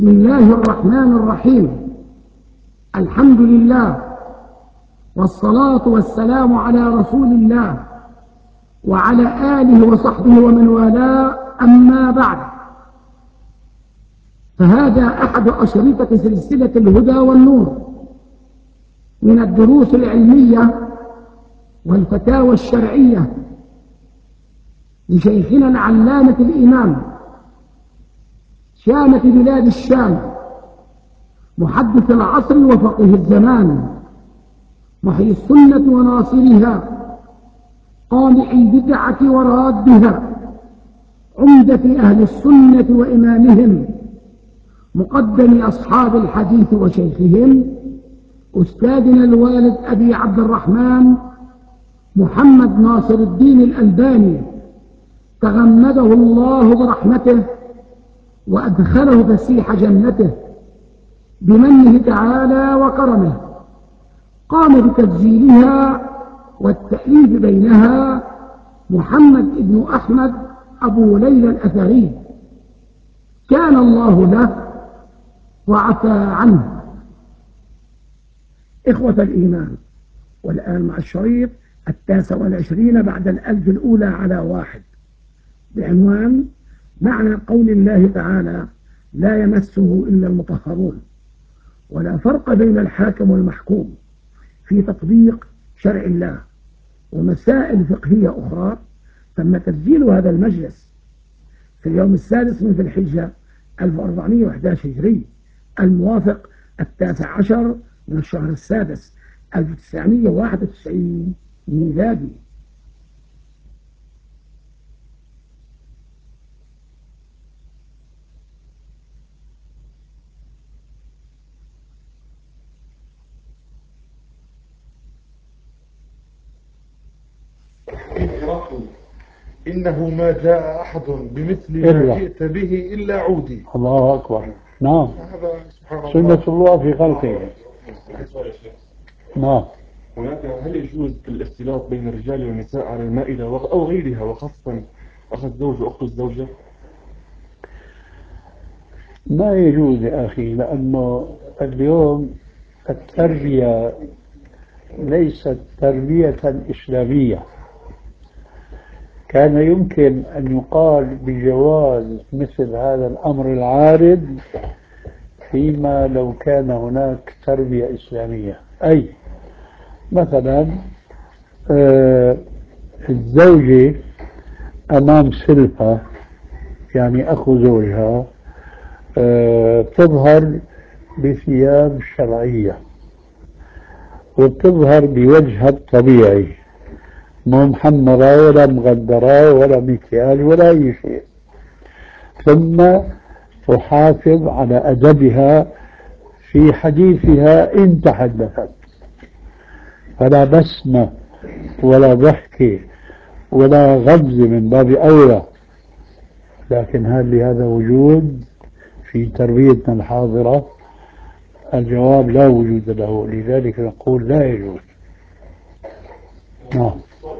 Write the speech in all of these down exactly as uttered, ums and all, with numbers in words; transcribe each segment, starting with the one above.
بسم الله الرحمن الرحيم. الحمد لله والصلاة والسلام على رسول الله وعلى آله وصحبه ومن والاه، أما بعد، فهذا أحد أشرطة سلسلة الهدى والنور من الدروس العلمية والفتاوى الشرعية لشيخنا العلامة الإمام شامة بلاد الشام، محدث العصر وفقيه الزمان، محيي السنة وناصرها، قامع البدعة ورادها، عمدة أهل السنة وإمامهم، مقدم أصحاب الحديث وشيخهم، أستاذنا الوالد أبي عبد الرحمن محمد ناصر الدين الألباني، تغمده الله برحمته وأدخله فسيح جنته بمنه تعالى وكرمه. قام بتسجيلها والتأليف بينها محمد بن أحمد أبو ليلى الأثري، كان الله له وعفى عنه. إخوة الإيمان، والآن مع الشريط التاسع والعشرين بعد الألف الأولى على واحد، بعنوان معنى قول الله تعالى: لا يمسه إلا المطهرون، ولا فرق بين الحاكم والمحكوم في تطبيق شرع الله، ومسائل فقهية أخرى. تم تسجيل هذا المجلس في اليوم السادس من ذي الحجة ألف وأربعمائة وأحد عشر هجري، الموافق التاسع عشر من الشهر السادس ألف وتسعمائة وواحد وتسعين ميلادي. إنه ما جاء أحد بمثل ما جئت به إلا عودي. الله أكبر. نعم، هذا سبحان سنة الله في خلقه. نعم. هناك هل يجوز الاختلاط بين الرجال والنساء على المائدة أو غيرها، وخاصة أخ الزوج وأخت الزوجة؟ ما يجوز يا أخي، لأنه اليوم التربية ليست تربية إسلامية. كان يمكن أن يقال بجواز مثل هذا الأمر العارض فيما لو كان هناك تربية إسلامية. أي مثلا آه الزوجة أمام سلفة، يعني أخو زوجها، آه تظهر بثياب شرعية وتظهر بوجهها الطبيعي، مو محمرة ولا مغدرة ولا مكياج ولا أي شيء، ثم تحافظ على أدبها في حديثها إن تحدثت، فلا بسمة ولا ضحكة ولا غمز من باب أولى. لكن هل لهذا وجود في تربيتنا الحاضرة؟ الجواب لا وجود له، لذلك نقول لا يجوز. نعم.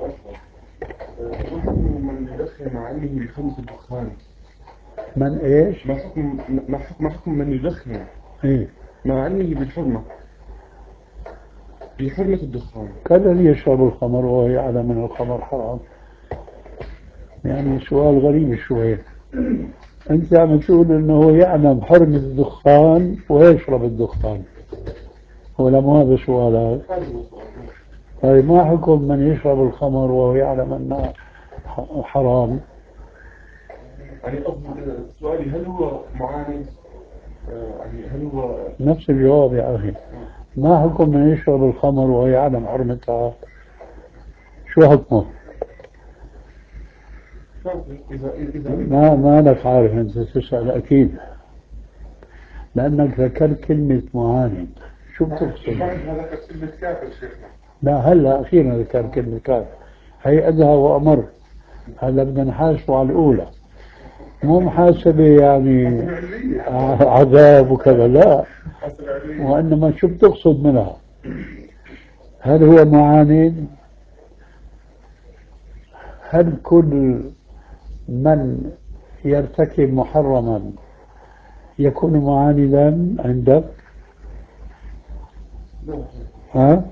من يدخن مع علمه بخمس الدخان، من ايش؟ ما حكم ما حكم, ما حكم من يدخن ايه؟ مع علمه بالحرمة بحرمة الدخان؟ كالذي يشرب الخمر وهو يعلم أن الخمر حرام. يعني سؤال غريب شوي. أنت عم تقول أنه يعلم حرمة الدخان ويشرب الدخان، ولا مو هذا سؤالك؟ طيب ما حكم من يشرب الخمر وهو يعلم أنه حرام؟ يعني سؤالي هل هو معاند؟ يعني هل هو نفس الجواب يا أخي. ما حكم من يشرب الخمر وهو يعلم حرمتها؟ شو حكمه؟ إذا إذا ما ما لك عارف أنت تسأل أكيد، لأنك ذكرت كلمة معاند. شو بتقصد؟ هذا كلمة كافر شيخنا. لا، هلا أخيرا ذكر كلمة كافر، هي أدهى وأمر. هلا بدنا نحاسبه على الأولى، مو محاسبة يعني عذاب وكذا، لا، وإنما شو بتقصد منها؟ هل هو معاند؟ هل كل من يرتكب محرما يكون معاندا عندك؟ ها؟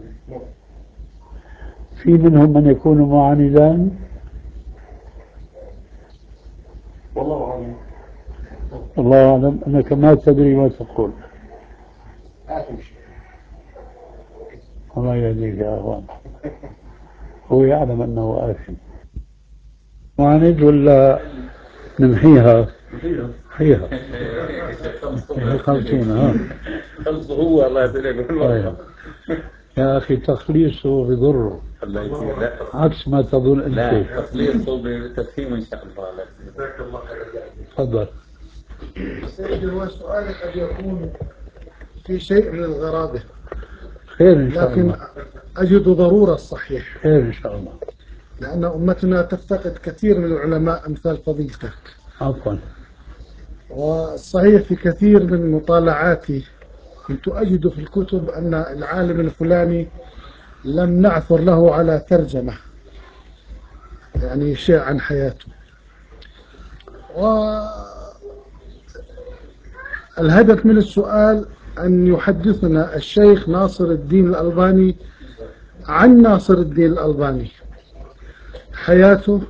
في منهم من يكون معاندا؟ والله أعلم. الله أعلم أنك ما تدري ما تقول. الله يهديك يا أخوان. هو يعلم أنه آثم. معاند ولا نمحيها؟ نمحيها. خلصونا ها. خلص هو الله يسلمك. يا أخي تخليصه بضره الله يسلمك. لا عكس ما تظن أنت. لا تخليصه بتفهيم إن شاء الله. جزاك الله خير. تفضل. سيدي، هو السؤال قد يكون في شيء من الغرابة، خير إن شاء لكن الله. أجد ضرورة الصحيح، خير إن شاء الله. لأن أمتنا تفتقد كثير من العلماء أمثال فضيلتك. عفوا. والصحيح في كثير من مطالعاتي كنت أجد في الكتب أن العالم الفلاني لم نعثر له على ترجمة، يعني شيء عن حياته. والهدف من السؤال أن يحدثنا الشيخ ناصر الدين الألباني عن ناصر الدين الألباني، حياته،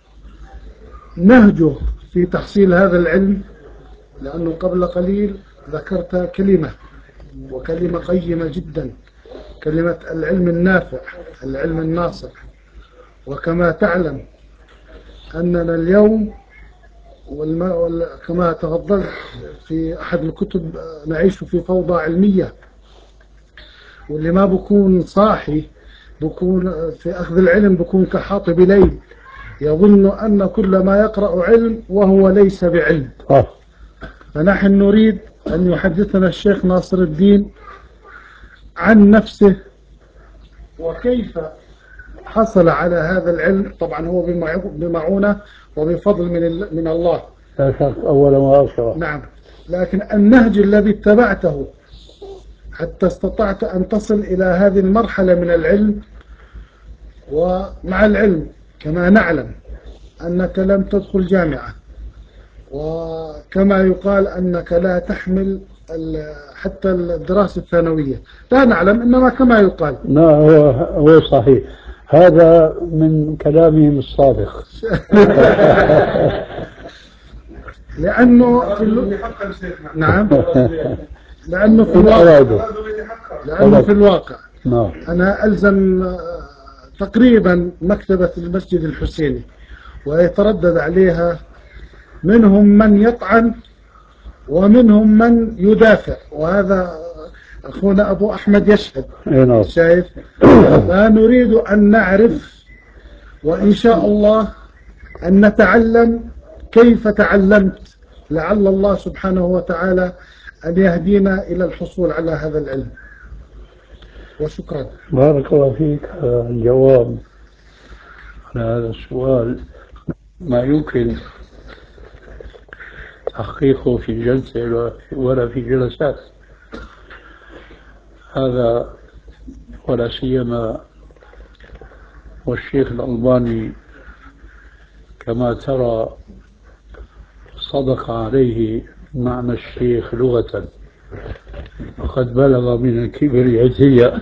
نهجه في تحصيل هذا العلم، لأنه قبل قليل ذكرت كلمة وكلمة قيمة جدا، كلمة العلم النافع، العلم الناصع. وكما تعلم أننا اليوم والما كما تفضلت في أحد الكتب نعيش في فوضى علمية، واللي ما بكون صاحي بكون في أخذ العلم بكون كحاطب ليل، يظن أن كل ما يقرأ علم وهو ليس بعلم. آه. فنحن نريد أن يحدثنا الشيخ ناصر الدين عن نفسه وكيف حصل على هذا العلم. طبعا هو بمعونة وبفضل من من الله، لا شك أولا وآخرا. نعم، لكن النهج الذي اتبعته حتى استطعت أن تصل إلى هذه المرحلة من العلم. ومع العلم كما نعلم أنك لم تدخل جامعة، وكما يقال أنك لا تحمل حتى الدراسة الثانوية، لا نعلم، إنما كما يقال. لا هو هو صحيح، هذا من كلامهم الصادق. لأنه في ال... نعم، لأنه في الواقع لأنه في الواقع نعم. أنا ألزم تقريبا مكتبة المسجد الحسيني، ويتردد عليها منهم من يطعن ومنهم من يدافع، وهذا أخونا أبو أحمد يشهد. نعم. شايف؟ فنريد أن نعرف وإن شاء الله أن نتعلم كيف تعلمت، لعل الله سبحانه وتعالى أن يهدينا إلى الحصول على هذا العلم. وشكرا. بارك الله فيك. الجواب على هذا السؤال ما يمكن تحقيقه في جلسة ولا في جلسات، هذا ولا سيما والشيخ الألباني كما ترى صدق عليه معنى الشيخ لغة، وقد بلغ من الكبر عتيا.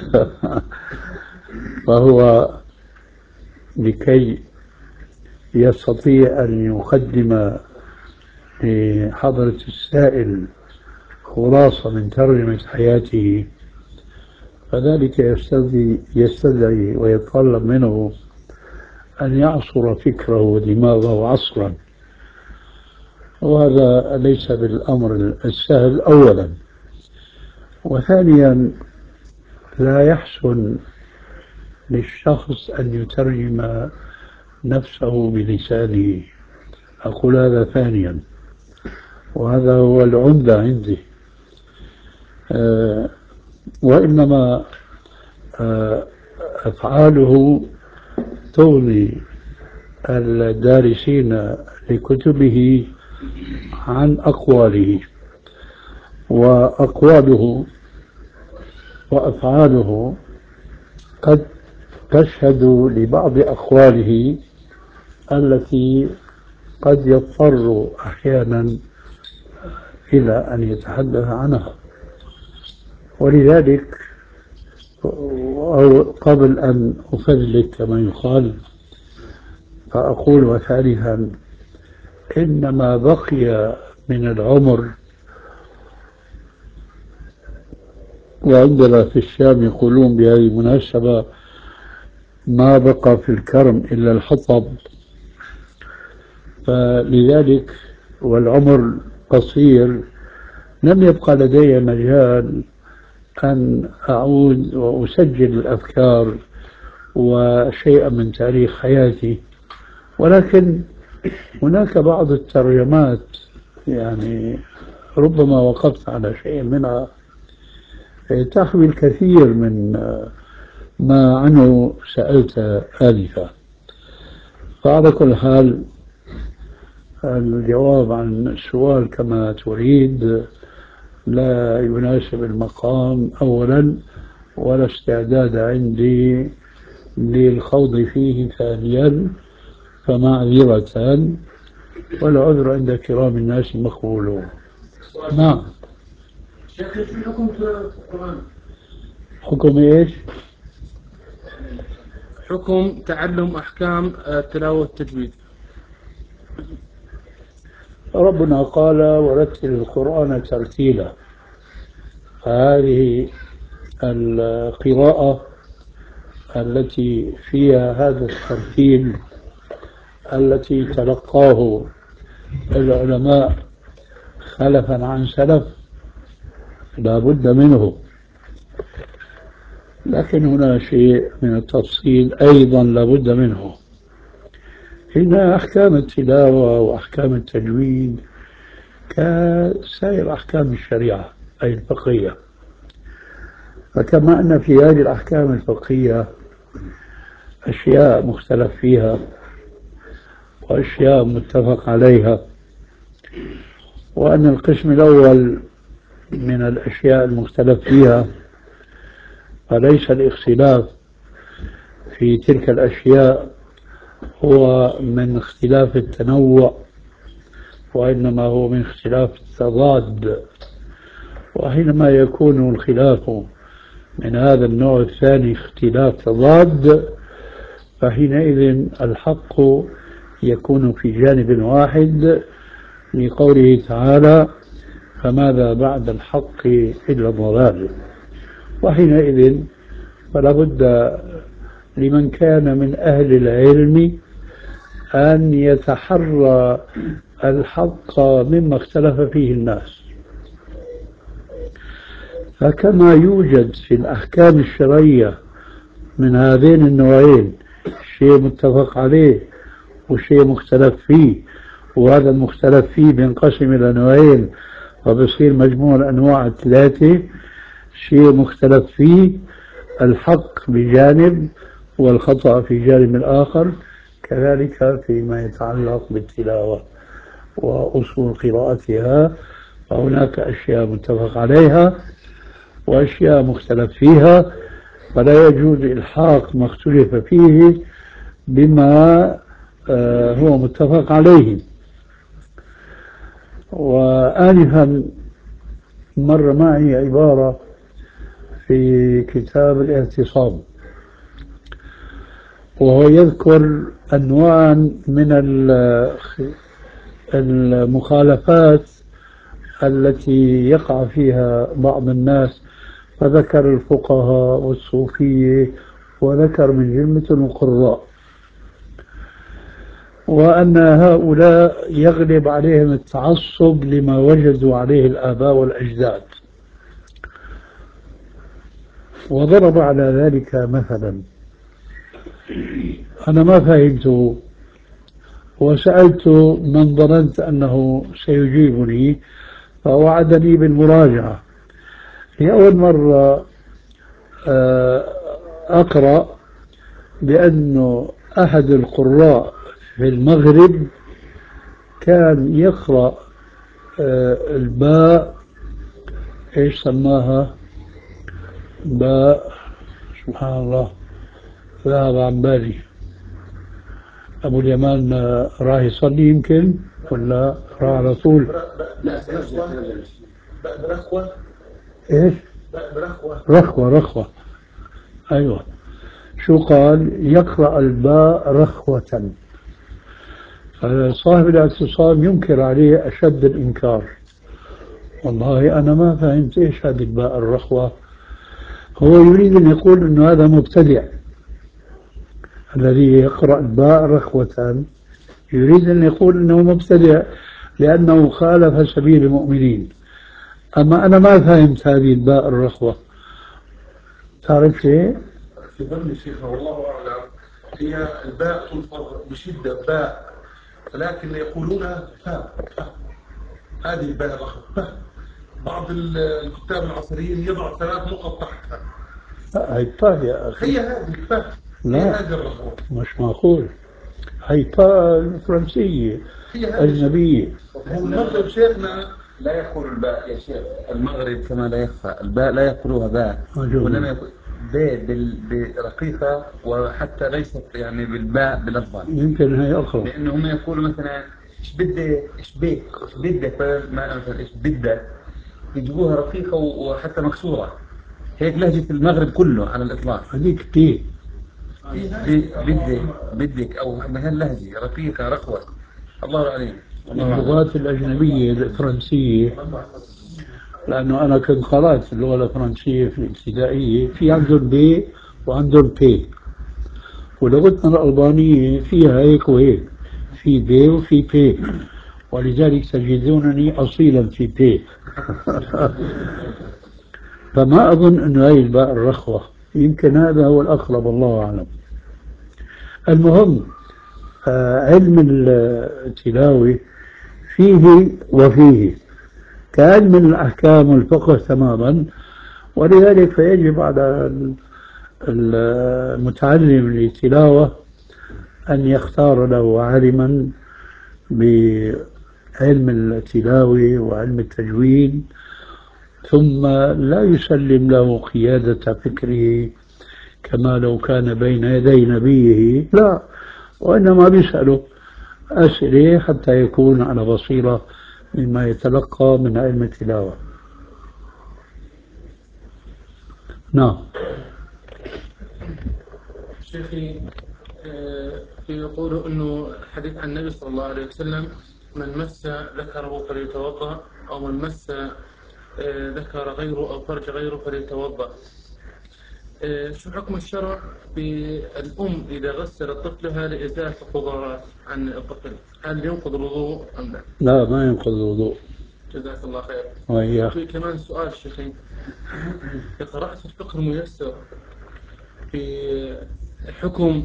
فهو لكي يستطيع أن يقدم لحضرة السائل خلاصة من ترجمة حياته، فذلك يستدعي, يستدعي ويتطلب منه أن يعصر فكره ودماغه عصرا، وهذا ليس بالأمر السهل أولا. وثانيا لا يحسن للشخص أن يترجم نفسه بلسانه، أقول هذا ثانيا، وهذا هو العمدة عندي. أه وإنما أه أفعاله تغني الدارسين لكتبه عن أقواله، وأقواله وأفعاله قد تشهد لبعض أقواله التي قد يضطر أحيانا إلى أن يتحدث عنها. ولذلك أو قبل أن أفلت كما يقال فأقول وثالثا إن ما بقي من العمر، وعندنا في الشام يقولون بهذه المناسبة ما بقى في الكرم إلا الحطب، فلذلك والعمر قصير لم يبقى لدي مجال أن أعود وأسجل الأفكار وشيئا من تاريخ حياتي، ولكن هناك بعض الترجمات يعني ربما وقفت على شيء منها تحوي الكثير من ما عنه سألت آنفا. فعلى كل حال الجواب عن السؤال كما تريد لا يناسب المقام أولا، ولا استعداد عندي للخوض فيه ثانيا، فمعذرة، والعذر عند كرام الناس مقبول. نعم. شيخ في حكم تلاوة القرآن؟ حكم ايش؟ حكم تعلم أحكام التلاوة والتجويد. ربنا قال ورتل القرآن ترتيلا، فهذه القراءة التي فيها هذا الترتيل التي تلقاه العلماء خلفا عن سلف لا بد منه، لكن هنا شيء من التفصيل أيضا لا بد منه. إن أحكام التلاوة وأحكام التجويد كسائر أحكام الشريعة أي الفقهية، فكما أن في هذه الأحكام الفقهية أشياء مختلف فيها وأشياء متفق عليها، وأن القسم الأول من الأشياء المختلف فيها فليس الاختلاف في تلك الأشياء هو من اختلاف التنوع، وإنما هو من اختلاف التضاد. وحينما يكون الخلاف من هذا النوع الثاني اختلاف تضاد، فحينئذ الحق يكون في جانب واحد، لقوله تعالى فماذا بعد الحق إلا الضلال. وحينئذ فلا بد لمن كان من أهل العلم أن يتحرى الحق مما اختلف فيه الناس. فكما يوجد في الأحكام الشرعية من هذين النوعين شيء متفق عليه وشيء مختلف فيه، وهذا المختلف فيه بينقسم إلى نوعين وبصير مجموع الأنواع ثلاثة، شيء مختلف فيه الحق بجانب والخطأ في جانب الآخر. كذلك فيما يتعلق بالتلاوة وأصول قراءتها، فهناك أشياء متفق عليها وأشياء مختلف فيها، فلا يجوز إلحاق ما اختلف فيه بما هو متفق عليه. وآنفا مر معي عبارة في كتاب الاعتصام وهو يذكر أنواع من المخالفات التي يقع فيها بعض الناس، فذكر الفقهاء والصوفية وذكر من جملة القراء، وأن هؤلاء يغلب عليهم التعصب لما وجدوا عليه الآباء والأجداد، وضرب على ذلك مثلا. أنا ما فهمته وسألت من ظننت أنه سيجيبني فوعدني بالمراجعة. لأول مرة أقرأ بأنه أحد القراء في المغرب كان يقرأ الباء، إيش سماها؟ باء، سبحان الله ذهب عن بالي. أبو اليمان راه يصلي يمكن ولا راح على طول؟ لا برخوة. ايش؟ برخوة. رخوة رخوة. ايوه. شو قال؟ يقرأ الباء رخوة. صاحب الاعتصام ينكر عليه أشد الإنكار. والله أنا ما فهمت إيش هذه الباء الرخوة. هو يريد أن يقول أنه هذا مبتدع الذي يقرأ الباء رخوة، يريد أن يقول أنه مبتدع لأنه خالف سبيل المؤمنين. أما أنا ما فهمت هذه الباء الرخوة. تعرف شيء؟ في ظن شيخنا والله أعلم هي الباء تلفظ بشدة باء، ولكن يقولونها فاء. هذه الباء الرخوة فاء. بعض الكتاب العصريين يضع ثلاث نقط تحتها. هي طاء يا أخي. هي هذه الفاء. هي لا هذه الرخوة. مش معقول. هي طاء فرنسية أجنبية. هو المغرب شيخنا لا يقول الباء يا شيخ. المغرب كما لا يخفى الباء لا يقولوها باء، وإنما يقول باء بال- برقيقة، وحتى ليست يعني بالباء بلفظا. يمكن هي أقرب. لأنه هم يقولوا مثلا إيش بدك إيش بيك إيش بدك، بدل ما مثلا إيش بدك يجيبوها رقيقة وحتى مكسورة. هيك لهجة المغرب كله على الإطلاق. هذيك تي ب- بدك بدك أو بهاللهجة رقيقة رخوة. الله عليك. اللغات الأجنبية الفرنسية، لأنه أنا كنت قرأت اللغة الفرنسية في الابتدائية، في عندهم بي وعندهم بي، ولغتنا الألبانية فيها هيك وهيك، في بي وفي بي، ولذلك تجدونني أصيلا في بي. فما أظن أنه هي الباء الرخوة، يمكن هذا هو الأقرب، الله أعلم. المهم آه، علم التلاوة فيه وفيه كعلم الأحكام والفقه تماما، ولذلك فيجب على المتعلم للتلاوة أن يختار له عالما بعلم التلاوة وعلم التجويد، ثم لا يسلم له قيادة فكره كما لو كان بين يدي نبيه، لا، وإنما بيسأله أسئلة حتى يكون على بصيرة مما يتلقى من علم التلاوة. نعم. شيخي آه، يقول انه حديث عن النبي صلى الله عليه وسلم: من مس ذكره فليتوضا، او من مس آه، ذكر غيره او فرج غيره فليتوضا. آه، شو حكم الشرع بالام اذا غسلت طفلها لازاله القذرات عن الطفل؟ هل ينقض الوضوء ام لا؟ لا، ما ينقض الوضوء. جزاك الله خير. وإياك. في كمان سؤال شيخي، قرأت في الفقه الميسر في حكم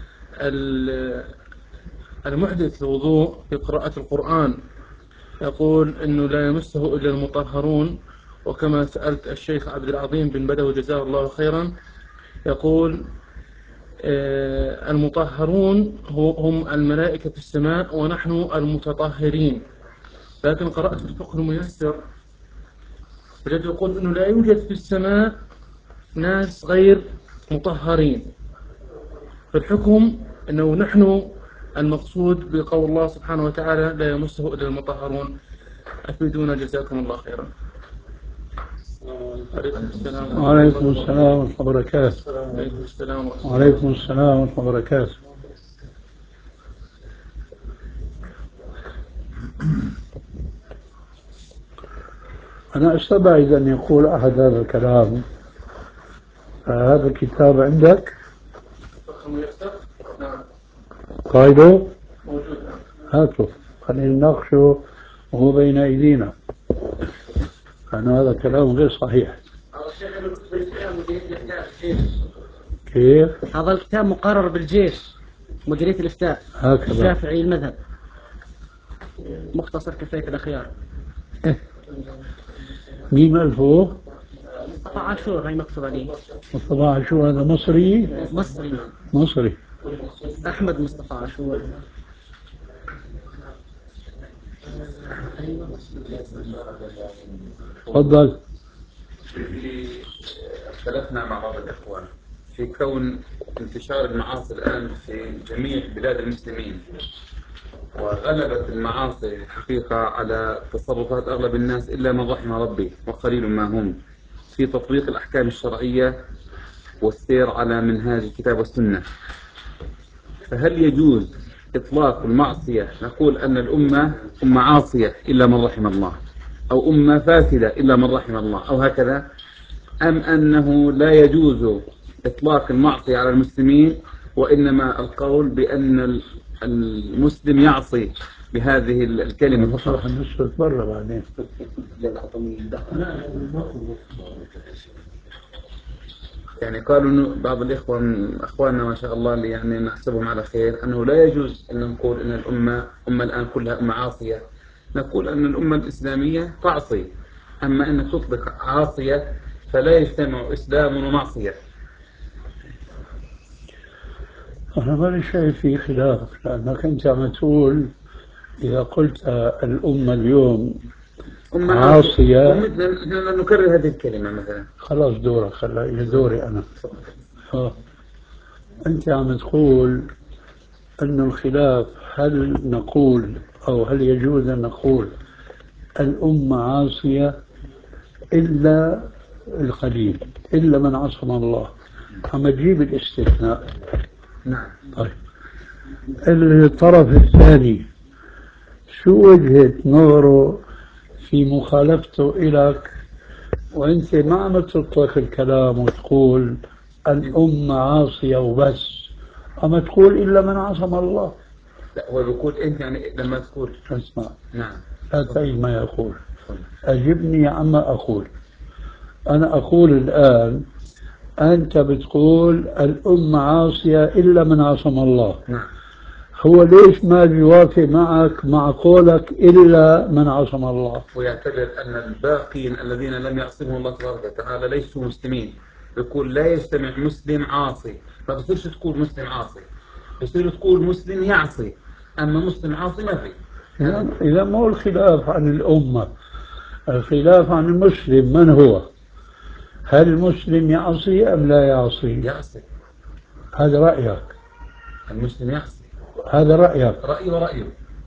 المحدث الوضوء في قراءة القرآن، يقول إنه لا يمسه إلا المطهرون، وكما سألت الشيخ عبد العظيم بن بدوي جزاه الله خيرا يقول آه المطهرون هم الملائكة في السماء ونحن المتطهرين. لكن قرأت في الفقه الميسر وجدت يقول إنه لا يوجد في السماء ناس غير مطهرين، فالحكم أنه نحن المقصود بقول الله سبحانه وتعالى لا يمسه إلا المطهرون. أفيدونا جزاكم الله خيرا. عليكم السلام. وعليكم السلام ورحمة الله وبركاته. عليكم السلام ورحمة الله. وعليكم السلام ورحمة الله وبركاته. أنا أستبعد أن يقول أحد هذا الكلام. هذا الكتاب عندك؟ نعم قايده؟ موجود. هاته خلينا نناقشه وهو بين أيدينا، لأن هذا كلام غير صحيح. كيف؟ هذا الكتاب مقرر بالجيش مديرية الإفتاء هكذا. الشافعي المذهب، مختصر كفاية الأخيار. مين ألفه؟ مصطفى عاشور هاي مكتوب عليه. مصطفى عاشور هذا مصري؟ مصري. مصري. أحمد مصطفى عاشور. تفضل. اختلفنا مع بعض الإخوان في كون انتشار المعاصي الآن في جميع بلاد المسلمين، وغلبت المعاصي الحقيقة على تصرفات أغلب الناس إلا من رحم ربي وقليل ما هم في تطبيق الأحكام الشرعية والسير على منهاج الكتاب والسنة. فهل يجوز إطلاق المعصية نقول أن الأمة أمة عاصية إلا من رحم الله، أو أمة فاسدة إلا من رحم الله، أو هكذا، أم أنه لا يجوز إطلاق المعصية على المسلمين وإنما القول بأن المسلم يعصي بهذه الكلمة فقط؟ نصف مرة بعدين. يعني قالوا إنه بعض الإخوة أخواننا ما شاء الله اللي يعني نحسبهم على خير أنه لا يجوز أن نقول أن الأمة أمة الآن كلها أمة عاصية، نقول أن الأمة الإسلامية تعصي، أما أن تطلق عاصية فلا يجتمع إسلام ومعصية. أنا ماني شايف في خلاف، لأنك أنت عم تقول إذا قلت الأمة اليوم أمة عاصية، مثلا نكرر هذه الكلمة مثلا. خلاص دورك، خلا دوري أنا. آه. أنت عم تقول أن الخلاف هل نقول أو هل يجوز أن نقول الأمة عاصية إلا القليل، إلا من عصم الله، عم تجيب الاستثناء. نعم. طيب الطرف الثاني شو وجهة نظره في مخالفته إليك وأنت ما عم تطلق الكلام وتقول الأمة عاصية وبس، عم تقول إلا من عصم الله؟ لا، هو بيقول أنت يعني لما تقول اسمع، نعم لا تعيد ما يقول، أجبني عما أقول. أنا أقول الآن أنت بتقول الأمة عاصية إلا من عصم الله. نعم. هو ليش ما بيوافق معك مع قولك إلا من عصم الله؟ ويعتبر أن الباقين الذين لم يعصمهم الله تبارك وتعالى ليسوا مسلمين. يقول لا يجتمع مسلم عاصي، ما بصيرش تقول مسلم عاصي، بصير تقول مسلم يعصي، أما مسلم عاصي ما في. إذا ما هو الخلاف عن الأمة، الخلاف عن المسلم من هو؟ هل المسلم يعصي أم لا يعصي؟ يعصي. هذا رأيك. المسلم يعصي، هذا رأيك. رأيي ورأيه.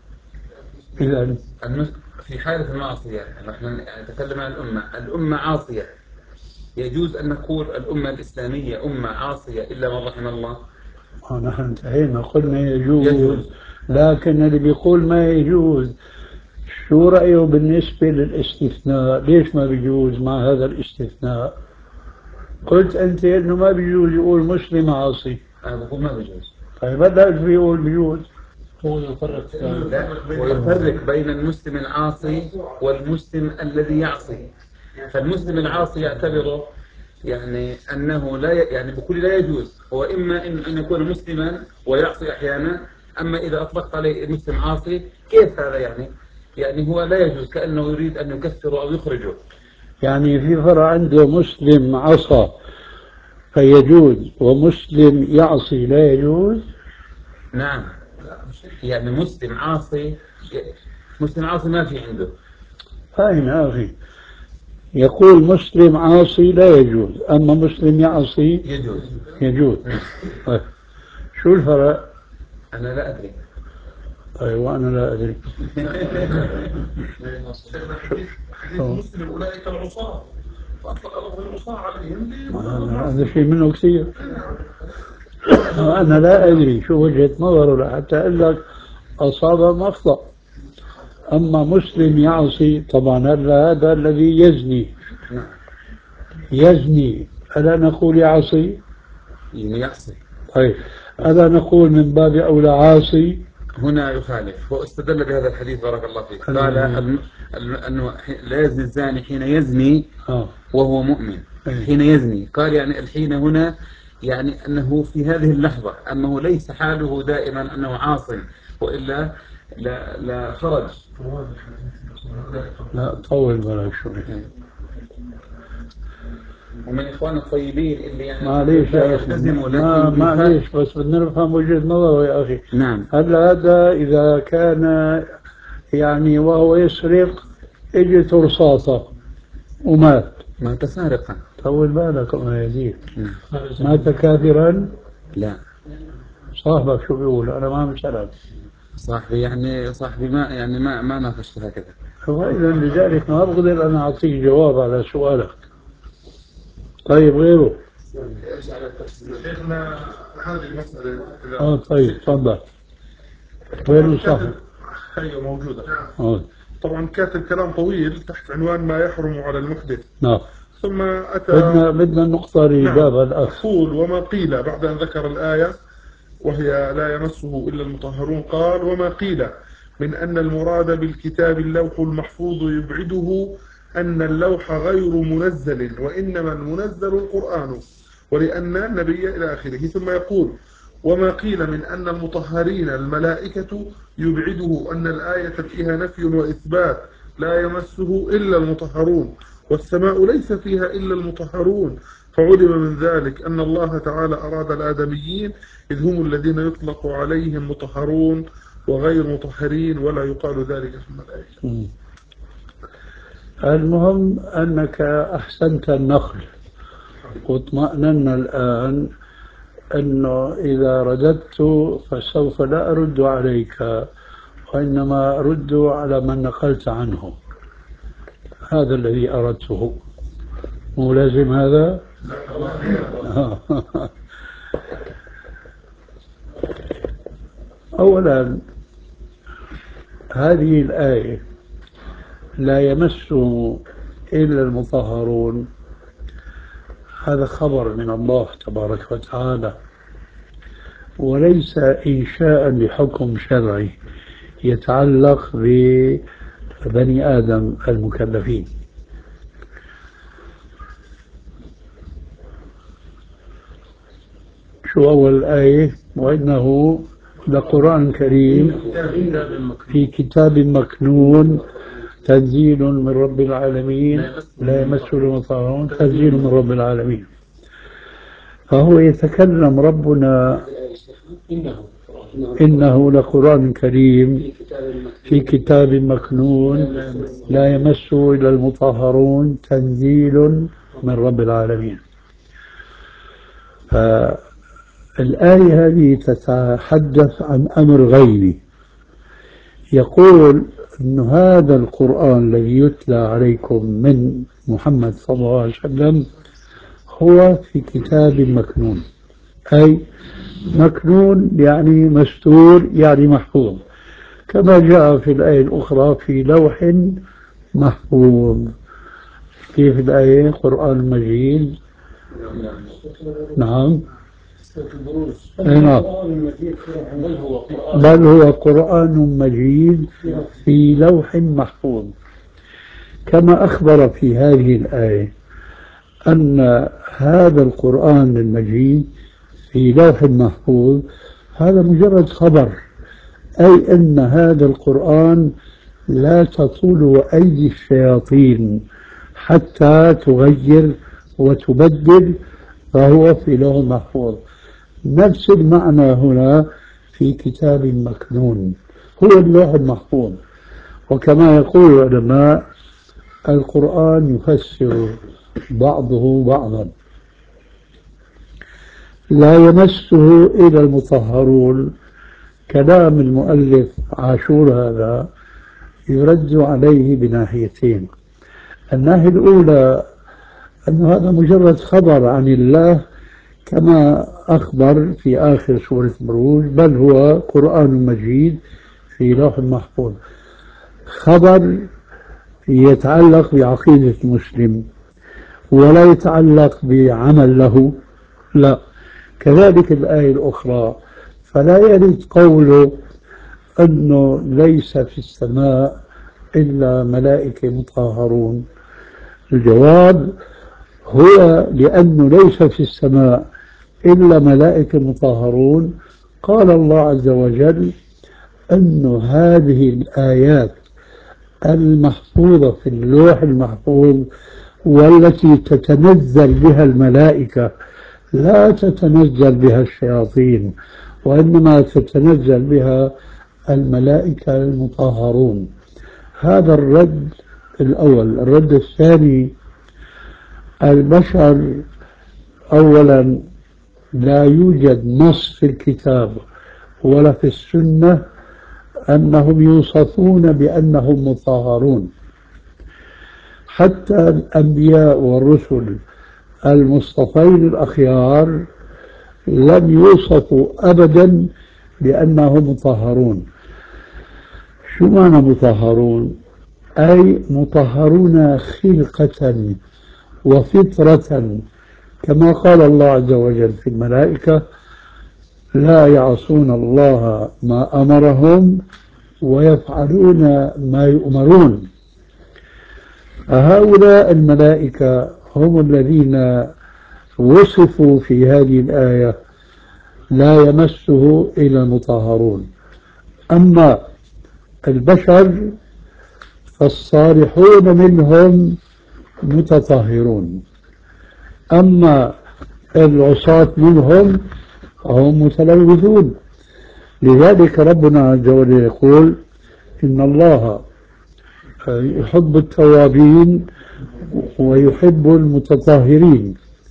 إذا في حالة المعصية نحن نتكلم عن الأمة، الأمة عاصية، يجوز أن نقول الأمة الإسلامية أمة عاصية إلا من رحم الله؟ نحن انتهينا قلنا يجوز. يجوز. لكن اللي بيقول ما يجوز شو رأيه بالنسبة للاستثناء؟ ليش ما بيجوز مع هذا الاستثناء؟ قلت أنت إنه ما بيجوز يقول مسلم عاصي. أنا بقول ما بيجوز. طيب هذا بيقول بيجوز. هو يفرق ويفرق بين المسلم العاصي والمسلم الذي يعصي. فالمسلم العاصي يعتبره يعني أنه لا ي... يعني بكل لا يجوز، هو إما إن, أن يكون مسلما ويعصي أحيانا، أما إذا أطلقت عليه مسلم عاصي كيف هذا يعني؟ يعني هو لا يجوز، كأنه يريد أن يكفره أو يخرجه. يعني في فرق عنده مسلم عصى فيجوز ومسلم يعصي لا يجوز. نعم، يعني مسلم عاصي، مسلم عاصي ما في عنده. فاهم يا أخي، يقول مسلم عاصي لا يجوز أما مسلم يعصي يجوز. يجوز. طيب شو الفرق؟ أنا لا أدري. طيب وأنا لا أدري. المسلم أولئك العصاة فأطلق الله العصاة عليهم. هذا شيء منه كثير. أنا لا أدري شو وجهة نظره حتى أقول لك أصاب مخطأ. أما مسلم يعصي طبعا هذا الذي يزني يزني ألا نقول يعصي؟ يعصي. طيب ألا نقول من باب أولى عاصي؟ هنا يخالف، هو استدل بهذا الحديث بارك الله فيك، قال أنه لا يزني الزاني حين يزني وهو مؤمن. حين يزني قال يعني الحين هنا يعني أنه في هذه اللحظة، أنه ليس حاله دائما أنه عاصم، وإلا لا, لا خرج. لا طول بالك شوي. ومن إخوان الطيبين اللي يعني معليش لا يا أخي، يلتزموا ما لكن معليش بس بدنا نفهم وجهة نظره يا أخي. نعم. هلا هذا إذا كان يعني وهو يسرق اجت رصاصة ومات، مات سارقا. طول بالك الله يهديك. مات كافرا؟ لا. صاحبك شو بيقول؟ أنا ما مسألك. صاحبي يعني صاحبي ما يعني ما ما ناقشت هكذا. وإذا لذلك ما بقدر أنا أعطيك جواب على سؤالك. طيب غيره. شيخنا هذه المسألة إذا اه طيب تفضل. غيره صاحب. هي موجودة. آه. طبعا كاتب كلام طويل تحت عنوان ما يحرم على المحدث. نعم. ثم أتى بدنا بدنا النقطة لباب نعم. الأخ. يقول وما قيل بعد أن ذكر الآية وهي لا يمسه إلا المطهرون، قال وما قيل من أن المراد بالكتاب اللوح المحفوظ يبعده أن اللوح غير منزل وإنما المنزل القرآن ولأن النبي إلى آخره. ثم يقول وما قيل من أن المطهرين الملائكة يبعده أن الآية فيها نفي وإثبات لا يمسه إلا المطهرون والسماء ليس فيها إلا المطهرون، فعلم من ذلك أن الله تعالى أراد الآدميين إذ هم الذين يطلق عليهم مطهرون وغير مطهرين ولا يقال ذلك في الملائكة. المهم أنك أحسنت النقل واطمأننا الآن أنه إذا رددت فسوف لا أرد عليك وإنما أرد على من نقلت عنه. هذا الذي أردته. مو لازم هذا؟ أولا هذه الآية لا يمسه إلا المطهرون، هذا خبر من الله تبارك وتعالى وليس إنشاء لحكم شرعي يتعلق ببني آدم المكلفين. شو أول آية؟ وإنه لقرآن كريم في كتاب مكنون تنزيل من رب العالمين لا يمسه المطهرون تنزيل من رب العالمين. فهو يتكلم ربنا إنه لقرآن كريم في كتاب مكنون لا يمسه إلا المطهرون تنزيل من رب العالمين. فالآية هذه تتحدث عن أمر غيبي، يقول أن هذا القرآن الذي يتلى عليكم من محمد صلى الله عليه وسلم هو في كتاب مكنون، أي مكنون يعني مستور يعني محفوظ، كما جاء في الآية الأخرى في لوح محفوظ. كيف الآية؟ قرآن مجيد. نعم. نعم. بل هو قرآن مجيد في لوح محفوظ، كما أخبر في هذه الآية أن هذا القرآن المجيد في لوح محفوظ هذا مجرد خبر، أي أن هذا القرآن لا تطول أيدي الشياطين حتى تغير وتبدل، فهو في لوح محفوظ. نفس المعنى هنا في كتاب مكنون، هو اللوح المحفوظ. وكما يقول العلماء القرآن يفسر بعضه بعضا. لا يمسه إلا المطهرون، كلام المؤلف عاشور هذا يرد عليه بناحيتين. الناحية الأولى أن هذا مجرد خبر عن الله كما أخبر في آخر سورة البروج، بل هو قرآن مجيد في لوح محفوظ، خبر يتعلق بعقيدة المسلم ولا يتعلق بعمل له، لا. كذلك الآية الأخرى فلا يرد قوله أنه ليس في السماء إلا ملائكة مطهرون. الجواب هو لأنه ليس في السماء إلا ملائكة مطهرون، قال الله عز وجل أن هذه الآيات المحفوظة في اللوح المحفوظ والتي تتنزل بها الملائكة لا تتنزل بها الشياطين، وإنما تتنزل بها الملائكة المطهرون. هذا الرد الأول. الرد الثاني، البشر أولا لا يوجد نص في الكتاب ولا في السنة أنهم يوصفون بأنهم مطهرون. حتى الأنبياء والرسل المصطفين الأخيار لم يوصفوا أبدا بأنهم مطهرون. شو معنى مطهرون؟ أي مطهرون خلقة وفطرة، كما قال الله عز وجل في الملائكة: لا يعصون الله ما أمرهم ويفعلون ما يؤمرون. هؤلاء الملائكة هم الذين وصفوا في هذه الآية لا يمسه إلا المطهرون. أما البشر فالصالحون منهم متطهرون، أما العصاة منهم فهم متلوثون. لذلك ربنا عز وجل يقول: إن الله يحب التوابين ويحب المتطهرين.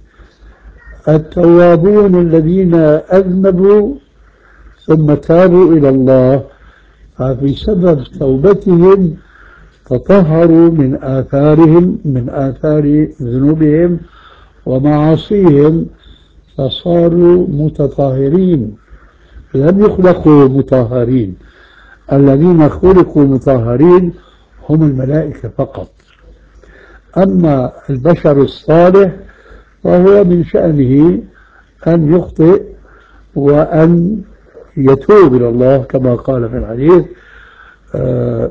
التوابون الذين أذنبوا ثم تابوا إلى الله، فبسبب توبتهم تطهروا من آثارهم من آثار ذنوبهم ومعاصيهم، فصاروا متطهرين. لم يخلقوا مطهرين، الذين خلقوا مطهرين هم الملائكة فقط. أما البشر الصالح فهو من شأنه أن يخطئ وأن يتوب إلى الله، كما قال في الحديث: آه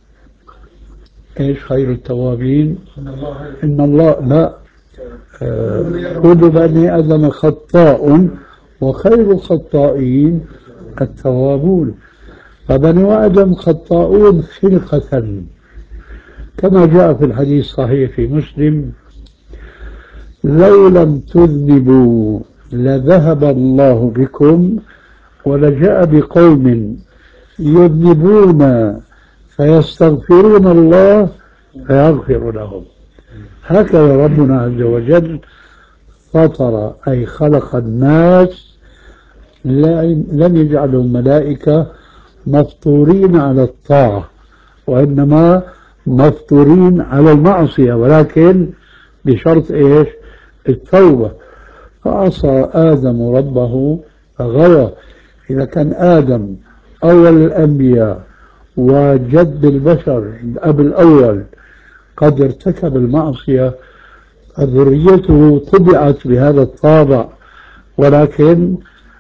إيش خير التوابين؟ إن الله لا آه كل بني آدم خطاء وخير الخطائين التوابون. فبني آدم خطاؤون خلقة، كما جاء في الحديث الصحيح في مسلم: لو لم تذنبوا لذهب الله بكم ولجاء بقوم يذنبون فيستغفرون الله فيغفر لهم. هكذا ربنا عز وجل فطر، أي خلق الناس، لم يجعلهم ملائكة مفطورين على الطاعة، وإنما مفطورين على المعصية، ولكن بشرط إيش؟ التوبة. فعصى آدم ربه فغوى. إذا كان آدم أول الأنبياء وجد البشر الأب الأول قد ارتكب المعصية، ذريته طبعت بهذا الطابع، ولكن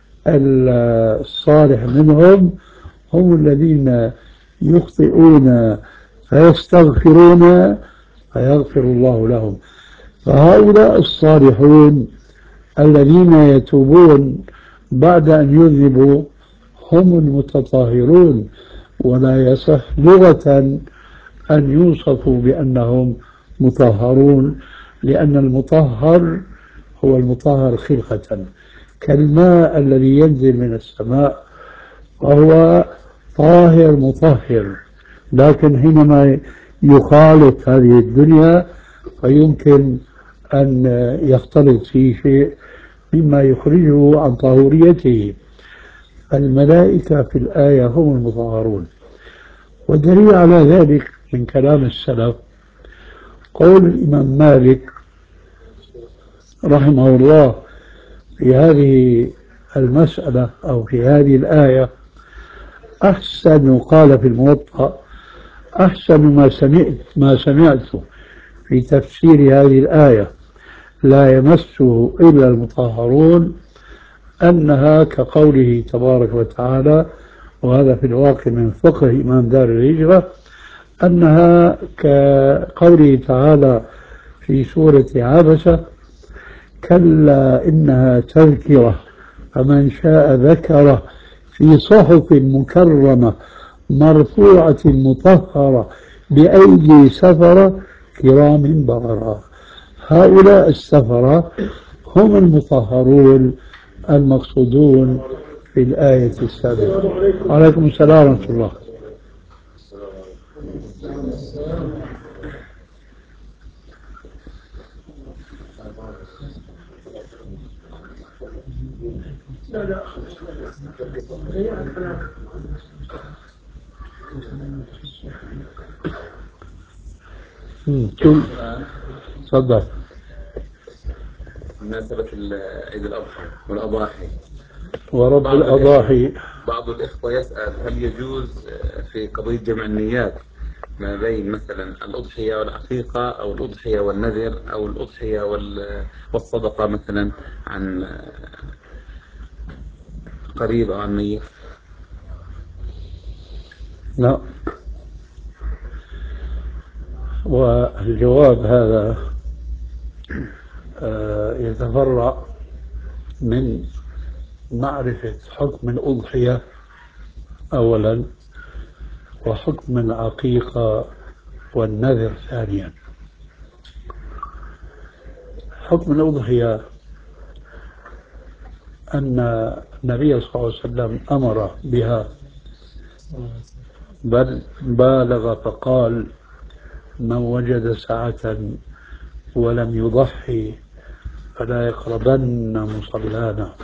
الصالح منهم هم الذين يخطئون فيستغفرون فيغفر الله لهم. فهؤلاء الصالحون الذين يتوبون بعد أن يذنبوا هم المتطهرون، ولا يصح لغة أن يوصفوا بأنهم مطهرون، لأن المطهر هو المطهر خلقة، كالماء الذي ينزل من السماء وهو طاهر مطهر، لكن حينما يخالط هذه الدنيا فيمكن أن يختلط فيه شيء مما يخرجه عن طهوريته. الملائكة في الآية هم المطهرون. والدليل على ذلك من كلام السلف قول الإمام مالك رحمه الله في هذه المسألة أو في هذه الآية: أحسن، قال في الموطأ: أحسن ما سمعت ما سمعت في تفسير هذه الآية لا يمسه إلا المطهرون، أنها كقوله تبارك وتعالى، وهذا في الواقع من فقه إمام دار الهجرة، أنها كقوله تعالى في سورة عبسة: كلا إنها تذكرة فمن شاء ذكره في صحف مكرمة مرفوعة مطهرة بأيدي سفرة كرام بررة. هؤلاء السفرة هم المطهرون المقصودون في الآية السابقة. عليكم السلام ورحمة الله. شو تفضل. بمناسبة عيد الأضحى والأضاحي، ورب بعض الأضاحي. الإخوة- بعض الإخوة يسأل هل يجوز في قضية جمع النيات ما بين مثلا الأضحية والعقيقة أو الأضحية والنذر أو الأضحية وال- والصدقة مثلا عن قريب أو عن ميت؟ لا، والجواب هذا آه، يتفرع من معرفة حكم الأضحية أولا، وحكم العقيقة والنذر ثانيا. حكم الأضحية أن النبي صلى الله عليه وسلم أمر بها، بل بالغ فقال: من وجد سعة ولم يضحي فلا يقربن مصلانا.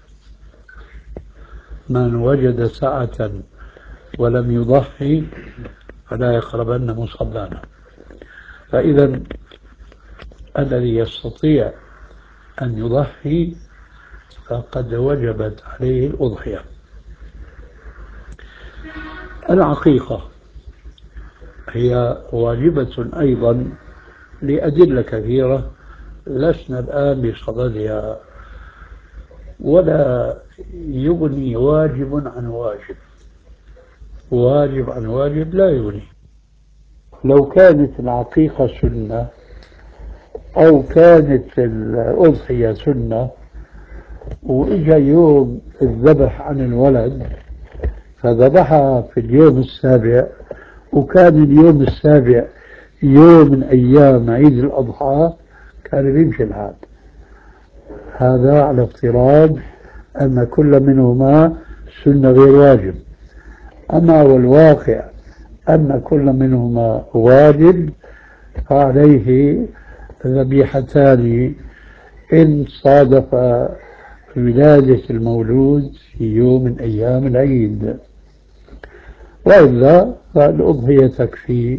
من وجد سعة ولم يضحي فلا يقربن مصلانا. فإذا الذي يستطيع أن يضحي فقد وجبت عليه الأضحية. العقيقة هي واجبة أيضا لأدلة كثيرة لسنا الآن بصددها، ولا يغني واجب عن واجب. واجب عن واجب لا يغني. لو كانت العقيقة سنة أو كانت الأضحية سنة وإجا يوم الذبح عن الولد فذبحها في اليوم السابع، وكان اليوم السابع يوم من أيام عيد الأضحى، كان بيمشي الحال. هذا على افتراض أن كل منهما سنة غير واجب. أما والواقع أن كل منهما واجب، فعليه ذبيحتان إن صادف ولادة المولود في يوم من أيام العيد، وإلا فالأضحية تكفي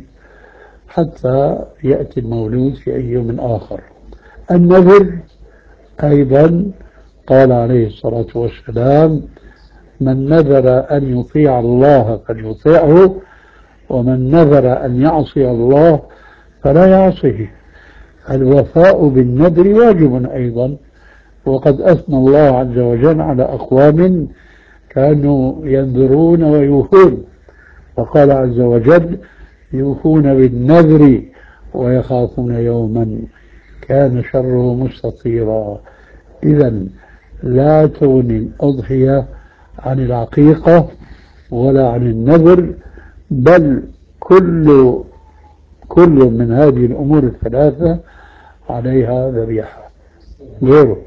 حتى يأتي المولود في أي يوم آخر. النذر أيضا قال عليه الصلاة والسلام: من نذر أن يطيع الله فليطيعه، ومن نذر أن يعصي الله فلا يعصيه. الوفاء بالنذر واجب أيضا، وقد أثنى الله عز وجل على أقوام كانوا ينذرون ويوفون، فقال عز وجل: يوفون بالنذر ويخافون يوما كان شره مستطيرا. إذا لا تغني الأضحية عن العقيقة ولا عن النذر، بل كل كل من هذه الأمور الثلاثة عليها ذبيحة غيره.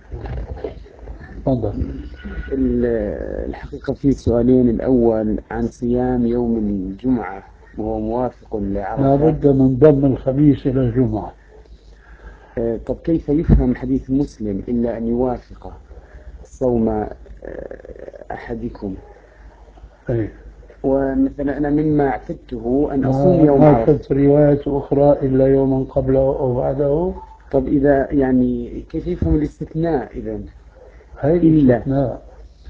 تفضل. الحقيقة في سؤالين. الأول عن صيام يوم الجمعة وهو موافق لعرفة، لا بد من ضم الخميس إلى الجمعة. طب كيف يفهم حديث مسلم إلا أن يوافق صوم أحدكم؟ أيه. ومثلا أنا مما اعتدته أن أصوم يوم ما عرفة. شفت رواية أخرى إلا يوما قبله أو بعده. طب إذا يعني كيف يفهم الاستثناء إذا؟ هي الاستثناء.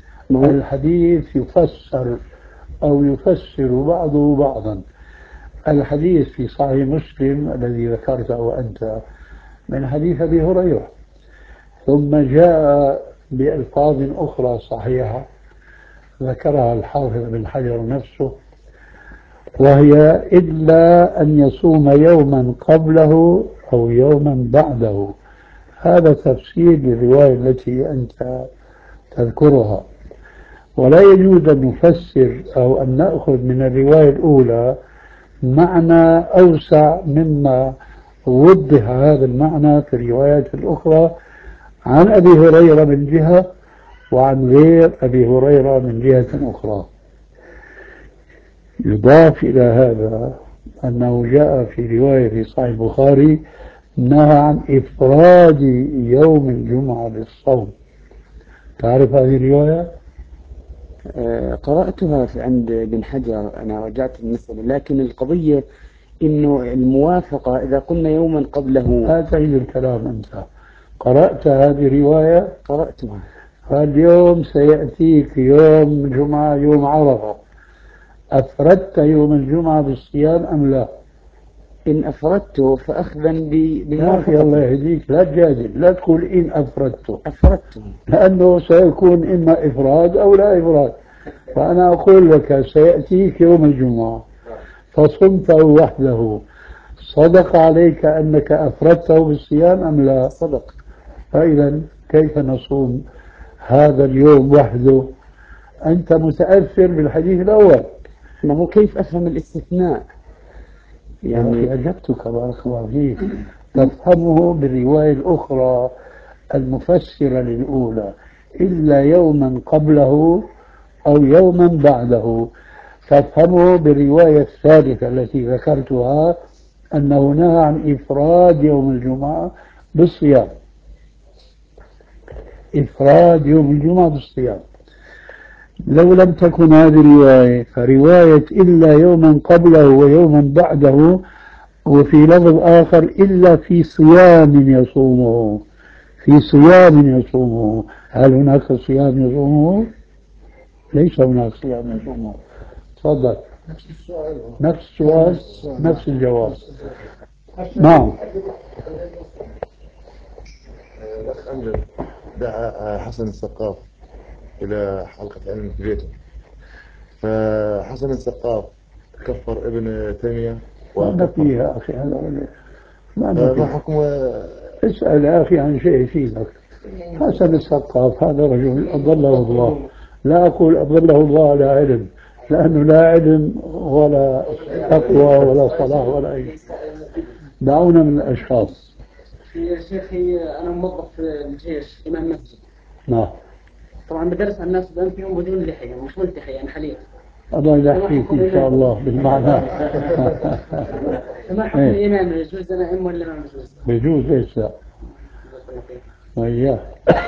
الحديث يفسر أو يفسر بعضه بعضا. الحديث في صحيح مسلم الذي ذكرته أنت من حديث أبي هريرة، ثم جاء بألفاظ أخرى صحيحة ذكرها الحافظ بن حجر نفسه، وهي إلا أن يصوم يوما قبله أو يوما بعده. هذا تفسير للرواية التي أنت تذكرها، ولا يجوز أن نفسر أو أن نأخذ من الرواية الأولى معنى أوسع مما وضح هذا المعنى في الروايات الأخرى عن أبي هريرة من جهة وعن غير أبي هريرة من جهة أخرى. يضاف إلى هذا أنه جاء في رواية في صحيح البخاري نهى عن إفراد يوم الجمعة بالصوم. تعرف هذه الرواية؟ آه، قرأتها في عند ابن حجر، أنا رجعت المسألة، لكن القضية إنه الموافقة إذا قلنا يوما قبله. لا تعيد الكلام أنت. قرأت هذه رواية؟ قرأتها. فاليوم سيأتيك يوم جمعة، يوم عرفة، أفردت يوم الجمعة بالصيام أم لا؟ إن أفردته فأخذا ب- يا أخي الله بموافقته. يهديك، لا تجادل، لا تقول إن أفردته، أفردته. لأنه سيكون إما إفراد أو لا إفراد. فأنا أقول لك سيأتيك يوم الجمعة فصمته وحده، صدق عليك أنك أفردته بالصيام أم لا؟ صدق. فإذا كيف نصوم هذا اليوم وحده؟ أنت متأثر بالحديث الأول. ما هو كيف أفهم الاستثناء؟ يعني يعني أجبتك بارك الله فيك. تفهمه بالرواية الأخرى المفسرة للأولى، إلا يوما قبله أو يوما بعده. تفهمه بالرواية الثالثة التي ذكرتها، أنه نهى عن إفراد يوم الجمعة بالصيام، إفراد يوم الجمعة بالصيام. لو لم تكن هذه الرواية فرواية إلا يوما قبله ويوما بعده، وفي لفظ آخر إلا في صيام يصومه، في صيام يصومه. هل هناك صيام يصومه؟ ليس هناك صيام يصومه. تفضل. نفس السؤال نفس الجواب. نعم. الأخ أمجد دعا حسن السقاف إلى حلقة علم في بيته، فحسن السقاف كفر ابن تيمية ما فيها أخي هذا، ما فما حكم؟ اسأل يا أخي عن شيء يفيدك. حسن السقاف هذا رجل أضله الله، لا أقول أضله الله على علم، لأنه لا علم ولا تقوى ولا صلاح ولا أي شيء. دعونا من الأشخاص. يا شيخي أنا موظف في الجيش إمام مسجد. نعم. طبعا بدرس على الناس بأن فيهم بدون لحية، مش ملتحي يعني حاليا. الله يلحيك إن شاء الله بالمعنى. فما حكم إيه. الإمام، يجوز أنا أم ولا ما يجوز؟ بيجوز ليش لا؟ وإياه.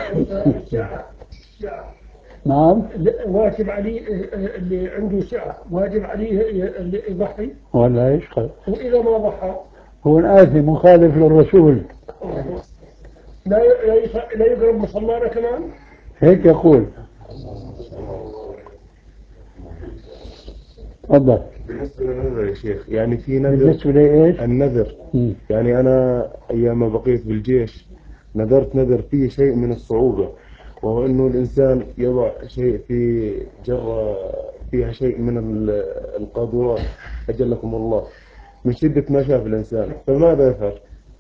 نعم. واجب عليه اللي عنده سعة، واجب عليه اللي يضحي ولا يشقى، وإذا ما ضحى هو آثم مخالف للرسول. لا لا لا يقرب مصلانا كمان. هيك يقول. تفضل. بالنسبة للنذر يا شيخ، يعني في نذر. بالنسبة لإيش؟ النذر. مم. يعني أنا أيام ما بقيت بالجيش نذرت نذر فيه شيء من الصعوبة، وهو أنه الإنسان يضع شيء في جرة فيها شيء من القاذورات أجلكم الله من شدة ما شاف الإنسان، فماذا يفعل؟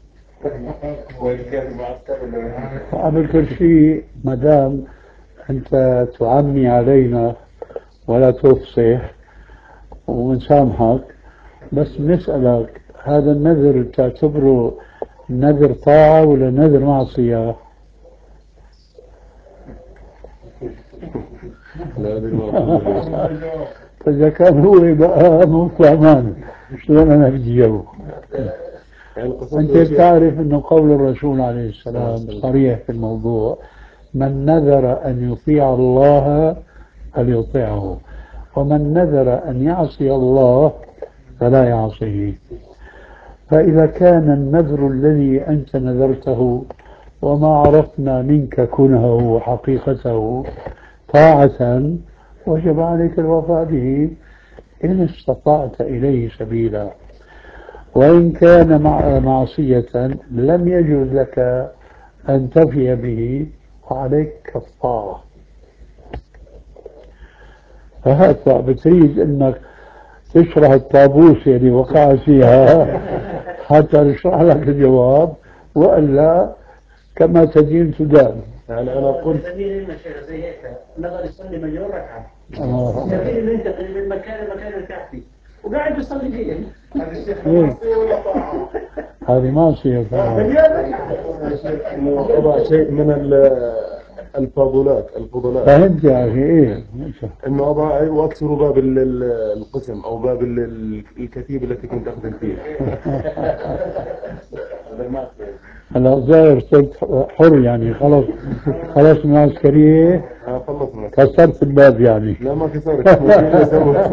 قبل كل شيء ما دام أنت تعمي علينا ولا تفصح ونسامحك، بس نسألك هذا النذر تعتبره نذر طاعة ولا نذر معصية؟ فإذا كان هو بقى مو فهمان شلون أنا بدي جاوب؟ أنت بتعرف أنه قول الرسول عليه السلام صريح في الموضوع: من نذر أن يطيع الله فليطيعه، ومن نذر أن يعصي الله فلا يعصيه. فإذا كان النذر الذي أنت نذرته وما عرفنا منك كنهه وحقيقته طاعة، وجب عليك الوفاء به إن استطعت إليه سبيلا. وإن كان معصية لم يجوز لك أن تفي به وعليك كفارة. فهذا بتريد أنك تشرح الطابوس اللي وقع فيها حتى نشرح لك الجواب، وإلا كما تدين تدان. يعني أنا قلت زي هيك نظر يصلي مليون ركعة، يمكن ينتقل من مكان لمكان الكعبي وقاعد يصلي فيه. هذه معصية. إنه أضع شيء من الفضلات الفضلات فهمت يا أخي إيه؟ إنه أضع وأكسر باب القسم أو باب الكتيبة التي كنت أخدم فيها. هلا ظاهر صرت حر يعني، خلاص خلاص من العسكرية لا خلصنا. كسرت الباب يعني. لا ما كسرت. اللي سوت.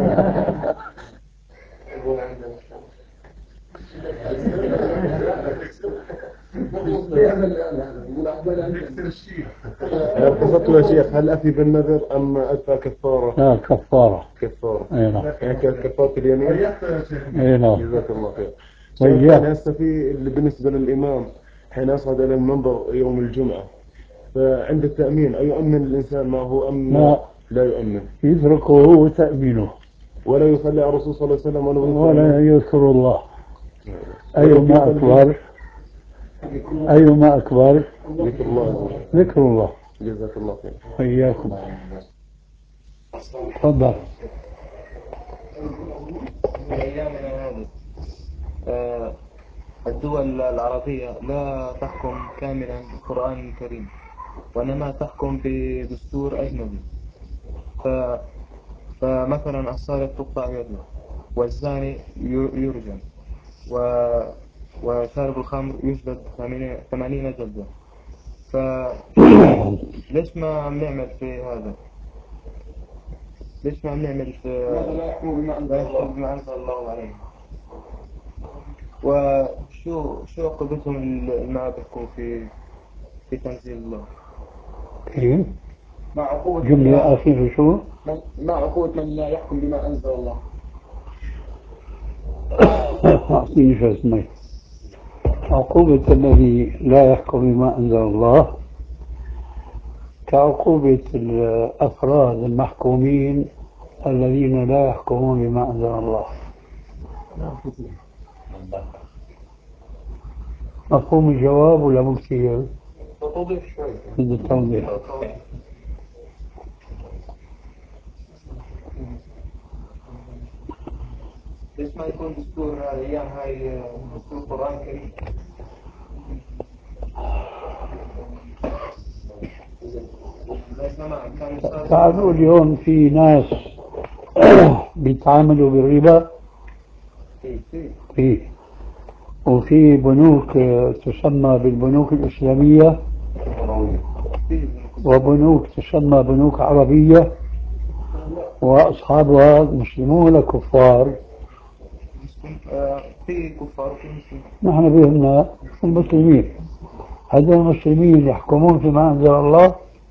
قصدت يا شيخ هل أفي بالنذر أم أدفع كفارة؟ لا كفارة. كفارة. اي نعم. يعني كفارة اليمين. اي نعم. جزاك الله خير. وإياك. يعني هسه في اللي بالنسبة للإمام حين يصعد إلى المنبر يوم الجمعة فعند التأمين أيؤمن الإنسان ما هو أم لا لا يؤمن؟ يتركه هو تأمينه ولا يصلي على الرسول صلى الله عليه وسلم ولا ولا يذكر الله. ولا أيما يصلي- أكبر أيما أكبر ذكر الله عز وجل. ذكر الله. جزاك الله خير. وإياكم. تفضل. في أيامنا هذه آه، الدول العربية لا تحكم كاملا بالقرآن الكريم وإنما تحكم بدستور أجنبي. ف... فمثلا السارق تقطع يده والزاني ي- يرجم و... وشارب الخمر يجلد ثمانين جلدة. فليش ما عم نعمل في هذا؟ ليش ما عم نعمل في لا يحكم بما أنزل الله عليه؟ وشو شو عقوبتهم اللي ما بيحكوا في في تنزيل الله؟ كيف؟ ما عقوبة جملة أخيرة شو؟ ما عقوبة من لا يحكم بما أنزل الله؟ أعطيني شو اسمه. عقوبة الذي لا يحكم بما أنزل الله كعقوبة الأفراد المحكومين الذين لا يحكمون بما أنزل الله. مفهوم الجواب ولا مو كثير؟ توضيح شوي. بدي التوضيح. ليش ما يكون دستور الأيام هاي دستور القرآن الكريم؟ تعرفوا اليوم في ناس بيتعاملوا بالربا في وفي بنوك تسمى بالبنوك الإسلامية وبنوك تسمى بنوك عربية وأصحابها مسلمون ولا كفار؟ في كفار وفي مسلمين. نحن بهمنا المسلمين. هذول المسلمين يحكمون فيما أنزل الله.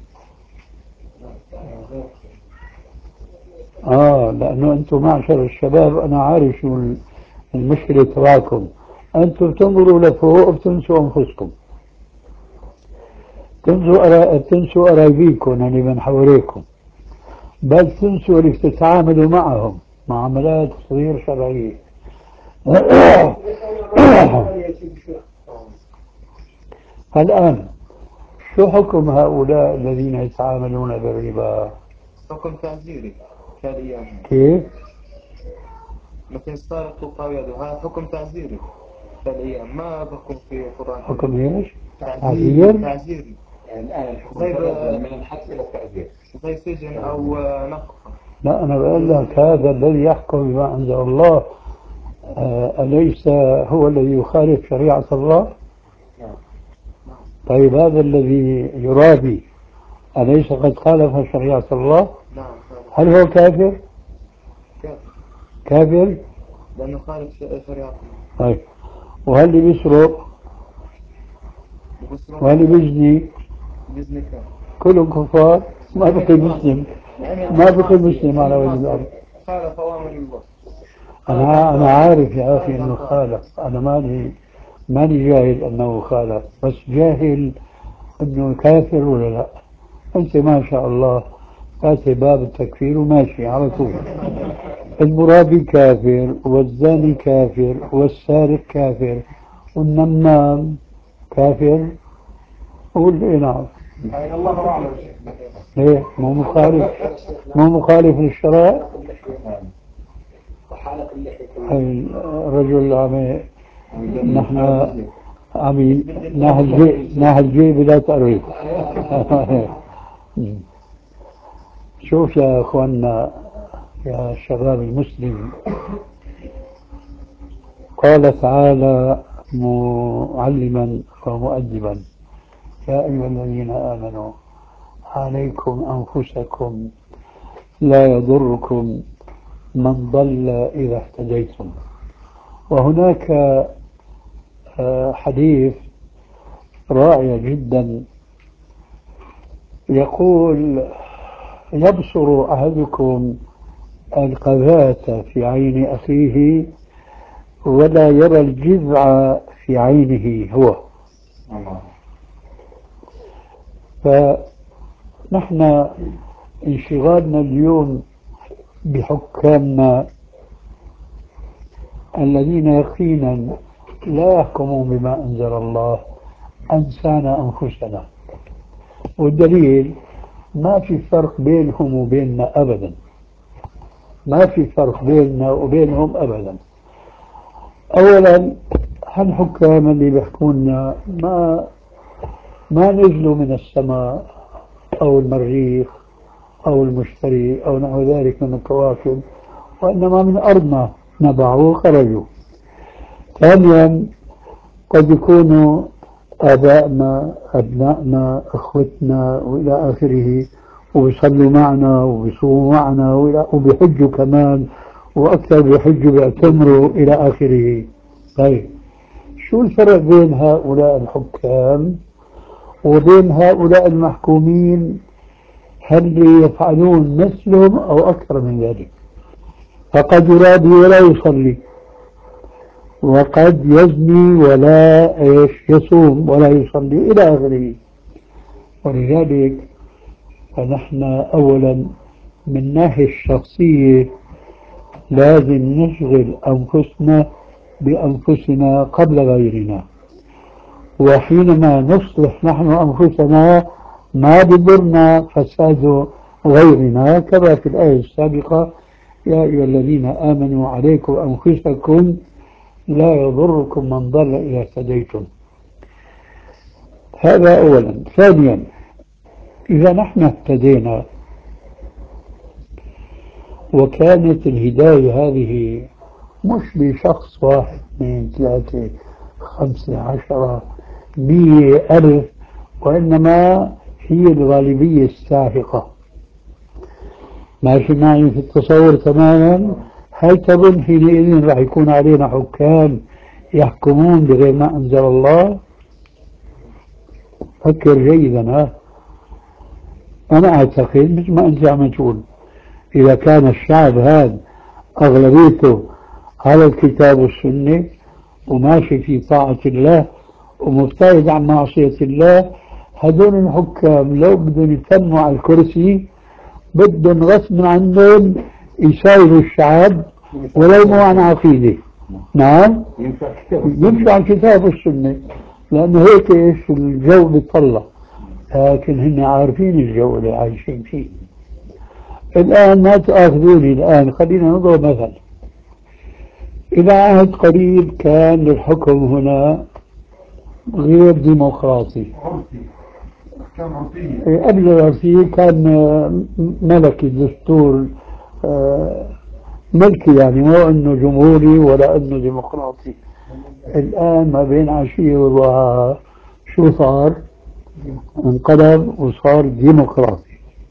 آه لأنه أنتم معشر الشباب أنا عارف شو المشكلة تبعكم. أنتم تنظروا لفوق وبتنسوا أنفسكم. تنسوا تنسوا قرايبيكم اللي من حواليكم. بل تنسوا اللي تتعاملوا معهم معاملات غير شرعية. الآن شو حكم هؤلاء الذين يتعاملون بالربا؟ حكم تعزيري كالأيام. كيف؟ مثل السارق تقطع يده هذا حكم تعزيري كالأيام ما بكون في القرآن. حكم ايش؟ تعزير. تعزيري. يعني الآن الحكم زي من الحبس إلى التعزير. زي سجن أو نقص. لا أنا بقول لك هذا الذي يحكم بما أنزل الله آه أليس هو الذي يخالف شريعة الله؟ طيب هذا الذي يرابي أليس قد خالف شريعة الله؟ هل هو كافر؟ كافر؟ لأنه خالف شريعة الله. طيب وهل اللي بيسرق؟ وهل اللي بيزني؟ بيزني كافر. كلهم كفار ما بقي مسلم ما بقي مسلم على وجه الأرض. خالف أوامر الله. أنا أنا عارف يا أخي أنه خالف. أنا ماني ماني جاهل أنه خالف بس جاهل أنه كافر ولا لا. أنت ما شاء الله فاتح باب التكفير وماشي على طول. المرابي كافر والزاني كافر والسارق كافر والنمام كافر. قول لي نعم. الله أعلم. ليه مو مخالف مو مخالف للشرائع. الرجل عم نحن عم نهل نهل جيب لا تقريب. شوف يا اخواننا يا شباب المسلم قال تعالى معلما ومؤدبا يا ايها الذين امنوا عليكم أنفسكم لا يضركم من ضل إذا اهتديتم. وهناك حديث رائع جدا يقول يبصر أحدكم القذاة في عين أخيه ولا يرى الجذع في عينه هو. فنحن انشغالنا اليوم بحكامنا الذين يقينا لا يحكمون بما أنزل الله أنسانا أنفسنا، والدليل ما في فرق بينهم وبيننا أبدا، ما في فرق بيننا وبينهم أبدا. أولا هالحكام اللي بيحكونا ما ما نزلوا من السماء أو المريخ أو المشتري أو نحو ذلك من الكواكب، وإنما من أرضنا نبعوا وخرجوا. ثانيا قد يكونوا آبائنا أبنائنا أخوتنا وإلى آخره، وبيصلوا معنا وبيصوموا معنا وبيحجوا كمان، وأكثر بيحجوا بيعتمروا إلى آخره. طيب شو الفرق بين هؤلاء الحكام وبين هؤلاء المحكومين؟ هل يفعلون مثلهم أو أكثر من ذلك؟ فقد يرابي ولا يصلي، وقد يزني ولا إيش يصوم ولا يصلي إلى آخره. ولذلك فنحن أولا من ناحية الشخصية لازم نشغل أنفسنا بأنفسنا قبل غيرنا، وحينما نصلح نحن أنفسنا ما بضرنا فساد غيرنا، كما في الآية السابقة يا أيها الذين آمنوا عليكم أنفسكم لا يضركم من ضل إذا اهتديتم. هذا أولا. ثانيا إذا نحن اهتدينا وكانت الهداية هذه مش لشخص واحد اثنين ثلاثة خمسة عشرة مية ألف، وإنما هي الغالبية الساحقة. ماشي معي في التصور تماما؟ هل تظن حينئذ راح يكون علينا حكام يحكمون بغير ما أنزل الله؟ فكر جيدا. ها أنا أعتقد مثل ما أنت عم تقول، إذا كان الشعب هذا أغلبيته على الكتاب والسنة وماشي في طاعة الله ومبتعد عن معصية الله، هذول الحكام لو بدهم يتموا على الكرسي بدهم غصب عنهم يسايروا الشعب ولو مو عن عقيدة. نعم يمشوا على الكتاب والسنة، لأنه هيك إيش الجو بيطلع، لكن هن عارفين الجو اللي عايشين فيه. الآن ما تأخذوني، الآن خلينا نضرب مثل. إلى عهد قريب كان الحكم هنا غير ديمقراطي، قبل العرفية كان ملكي، دستور ملكي، يعني مو انه جمهوري ولا انه ديمقراطي. الآن ما بين عشية وضحاها شو صار؟ انقلب وصار ديمقراطي.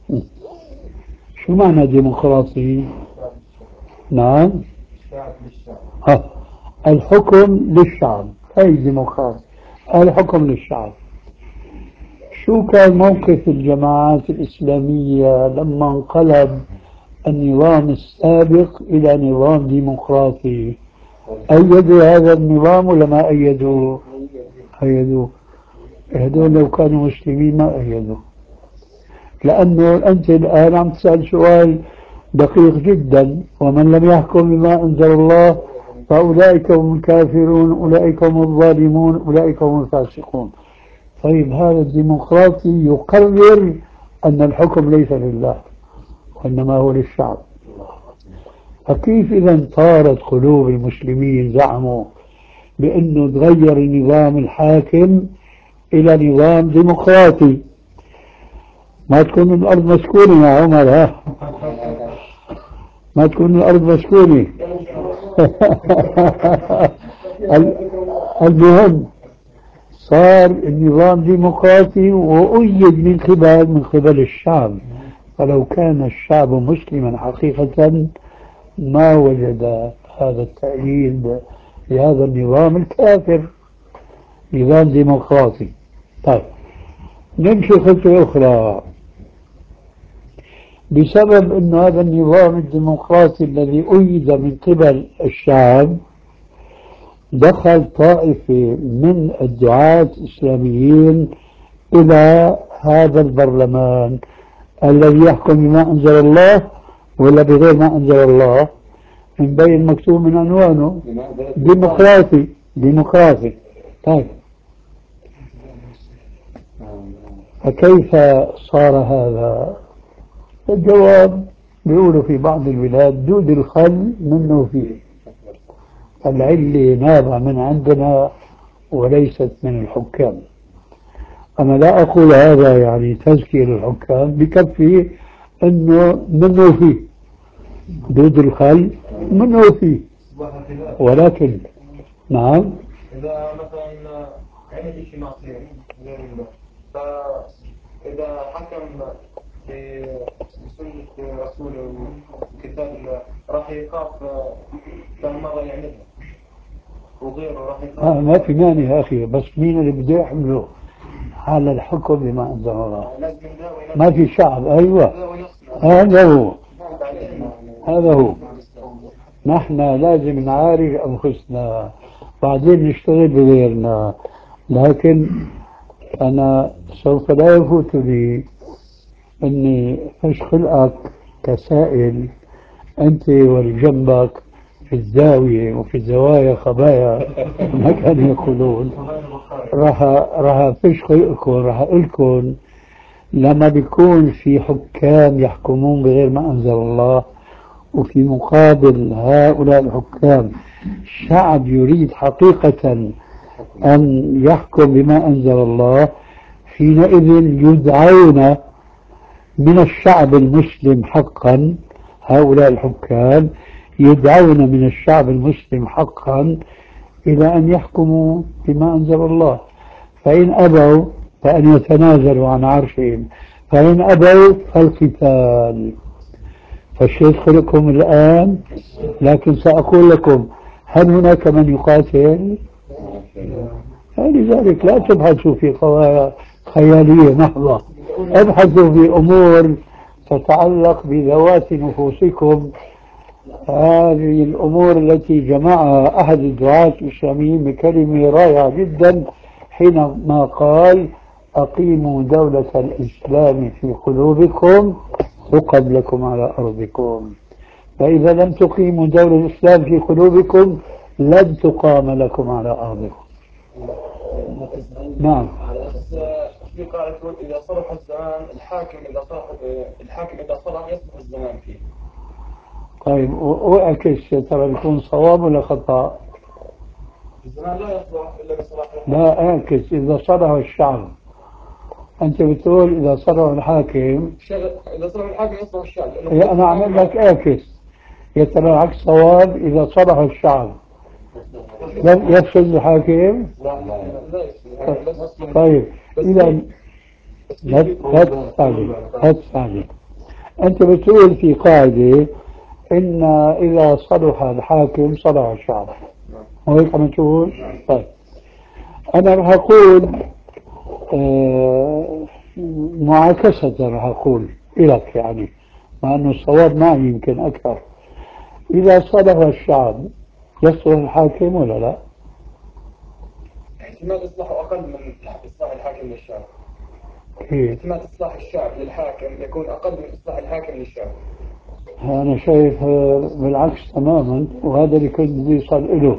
شو معنى ديمقراطي؟ نعم ها. الحكم للشعب، أي ديمقراطي، الحكم للشعب. شو كان موقف الجماعات الإسلامية لما انقلب النظام السابق إلى نظام ديمقراطي؟ أيدوا هذا النظام ولا ما أيدوا؟ أيدوا. هذول لو كانوا مسلمين ما أيدوا، لأنه أنت الآن عم تسأل سؤال دقيق جدا: ومن لم يحكم بما أنزل الله فأولئك هم الكافرون، أولئك هم الظالمون، أولئك هم الفاسقون. طيب هذا الديمقراطي يقرر أن الحكم ليس لله وإنما هو للشعب. فكيف إذا طارت قلوب المسلمين زعموا بأنه تغير نظام الحاكم إلى نظام ديمقراطي؟ ما تكون الأرض مسكونة يا عمر، ها؟ ما تكون الأرض مسكونة. المهم صار النظام ديمقراطي وأيد من قبل من قبل الشعب. فلو كان الشعب مسلما حقيقة ما وجد هذا التأييد لهذا النظام الكافر، نظام ديمقراطي. طيب نمشي خطوة أخرى. بسبب أن هذا النظام الديمقراطي الذي أيد من قبل الشعب دخل طائفة من الدعاة الإسلاميين إلى هذا البرلمان الذي يحكم بما أنزل الله ولا بغير ما أنزل الله، مبين مكتوب من عنوانه ديمقراطي ديمقراطي. طيب فكيف صار هذا؟ الجواب بيقولوا في بعض البلاد دود الخل منه فيه، العلة نابعة من عندنا وليست من الحكام. أنا لا أقول هذا يعني تزكية للحكام، بكفي أنه منه فيه دود الخل منه فيه. ولكن نعم إذا مثلا عمل شيء معصية غير الله، فإذا حكم بسنة رسوله وكتاب الله راح يخاف كم مرة يعملها وغيره راح يخاف. آه ما في مانع يا أخي، بس مين اللي بده يحمله على الحكم بما أنزل الله؟ ما في شعب. أيوة هذا هو هذا هو نحن لازم نعالج أنفسنا بعدين نشتغل بغيرنا. لكن أنا سوف لا يفوت لي أني فش خلقك كسائل أنت والجنبك في الزاوية وفي الزوايا خبايا ما كانوا يقولون. راح راح فش خلقكم، راح أقولكم لما بيكون في حكام يحكمون بغير ما أنزل الله وفي مقابل هؤلاء الحكام شعب يريد حقيقة أن يحكم بما أنزل الله، حينئذ يدعون من الشعب المسلم حقا، هؤلاء الحكام يدعون من الشعب المسلم حقا إلى أن يحكموا بما أنزل الله. فإن أبوا فأن يتنازلوا عن عرشهم، فإن أبوا فالقتال. فالشيخ خلقهم الآن، لكن سأقول لكم هل هناك من يقاتل؟ لذلك لا تبحثوا في قضايا خيالية محضة، ابحثوا في أمور تتعلق بذوات نفوسكم. هذه الأمور التي جمعها أحد الدعاة الإسلاميين بكلمة رائعة جدا حينما قال أقيموا دولة الإسلام في قلوبكم تقم لكم على أرضكم. فإذا لم تقيموا دولة الإسلام في قلوبكم لن تقام لكم على أرضكم. نعم. في قاعدة تقول إذا صلح الزمان الحاكم إذا صلح الحاكم إذا صلح يصلح الزمان فيه. طيب وأعكس ترى بيكون صواب ولا خطأ؟ الزمان لا يصلح إلا بصلاح الحاكم. لا أعكس إذا صلح الشعب. أنت بتقول إذا صلح الحاكم، إذا صلح الحاكم يصلح الشعب. أنا أعمل لك أعكس، يا ترى العكس صواب إذا صلح الشعب يفسد الحاكم؟ لا لا لا. طيب إذا لا تستعجل لا تستعجل. أنت بتقول في قاعدة إن إذا صلح الحاكم صلح الشعب، وهيك عم تقول؟ طيب أنا رح أقول آه معاكسة، رح أقول لك يعني مع أنه الصواب معي يمكن أكثر. إذا صلح الشعب يصلح الحاكم ولا لا؟ احتمال إصلاحه أقل من إصلاح الحاكم للشعب. إيه؟ احتمال إصلاح الشعب للحاكم يكون أقل من إصلاح الحاكم للشعب. أنا شايف بالعكس تماما، وهذا اللي كنت بدي يصل إله.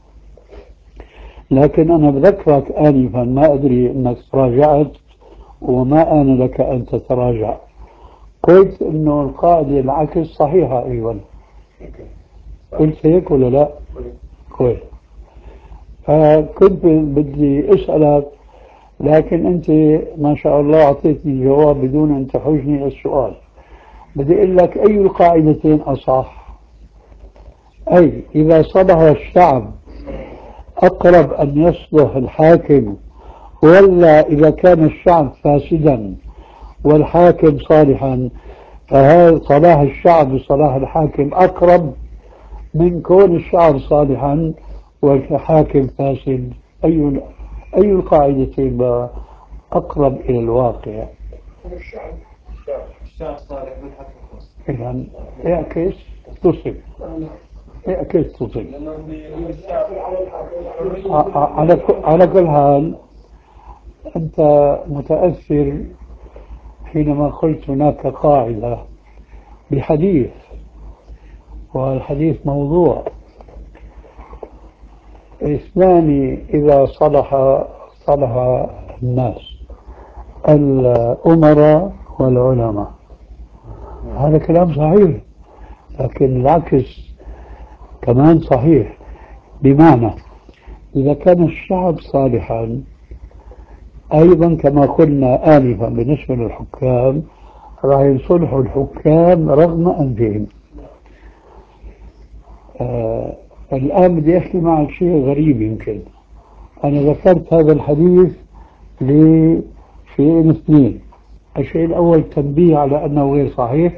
لكن أنا بذكرك آنفا ما أدري أنك تراجعت وما آن لك أن تتراجع. قلت أنه القاعدة العكس صحيحة أيضا. قلت هيك ولا لا؟ كويس. فكنت بدي أسألك، لكن أنت ما شاء الله أعطيتني جواب بدون أن تحوجني السؤال. بدي أقول لك أي القاعدتين أصح؟ أي إذا صلح الشعب أقرب أن يصلح الحاكم ولا إذا كان الشعب فاسدا والحاكم صالحا فهذا صلاح الشعب وصلاح الحاكم أقرب من كون الشعب صالحا والحاكم فاسد؟ أي أي القاعدتين أقرب إلى الواقع؟ الشعب الشعب صالح بالحكم. إذا اعكس تصب، اعكس تصب. على على كل حال أنت متأثر حينما قلت هناك قاعدة بحديث، والحديث موضوع: اثنان إذا صلح صلح الناس، الأمراء والعلماء. هذا كلام صحيح، لكن العكس كمان صحيح، بمعنى إذا كان الشعب صالحا أيضا كما قلنا آنفا بالنسبة للحكام راح يصلحوا الحكام رغم أنفهم. آه الآن بدي أحكي معك شيء غريب. يمكن أنا ذكرت هذا الحديث لشيئين اثنين: الشيء الأول تنبيه على أنه غير صحيح،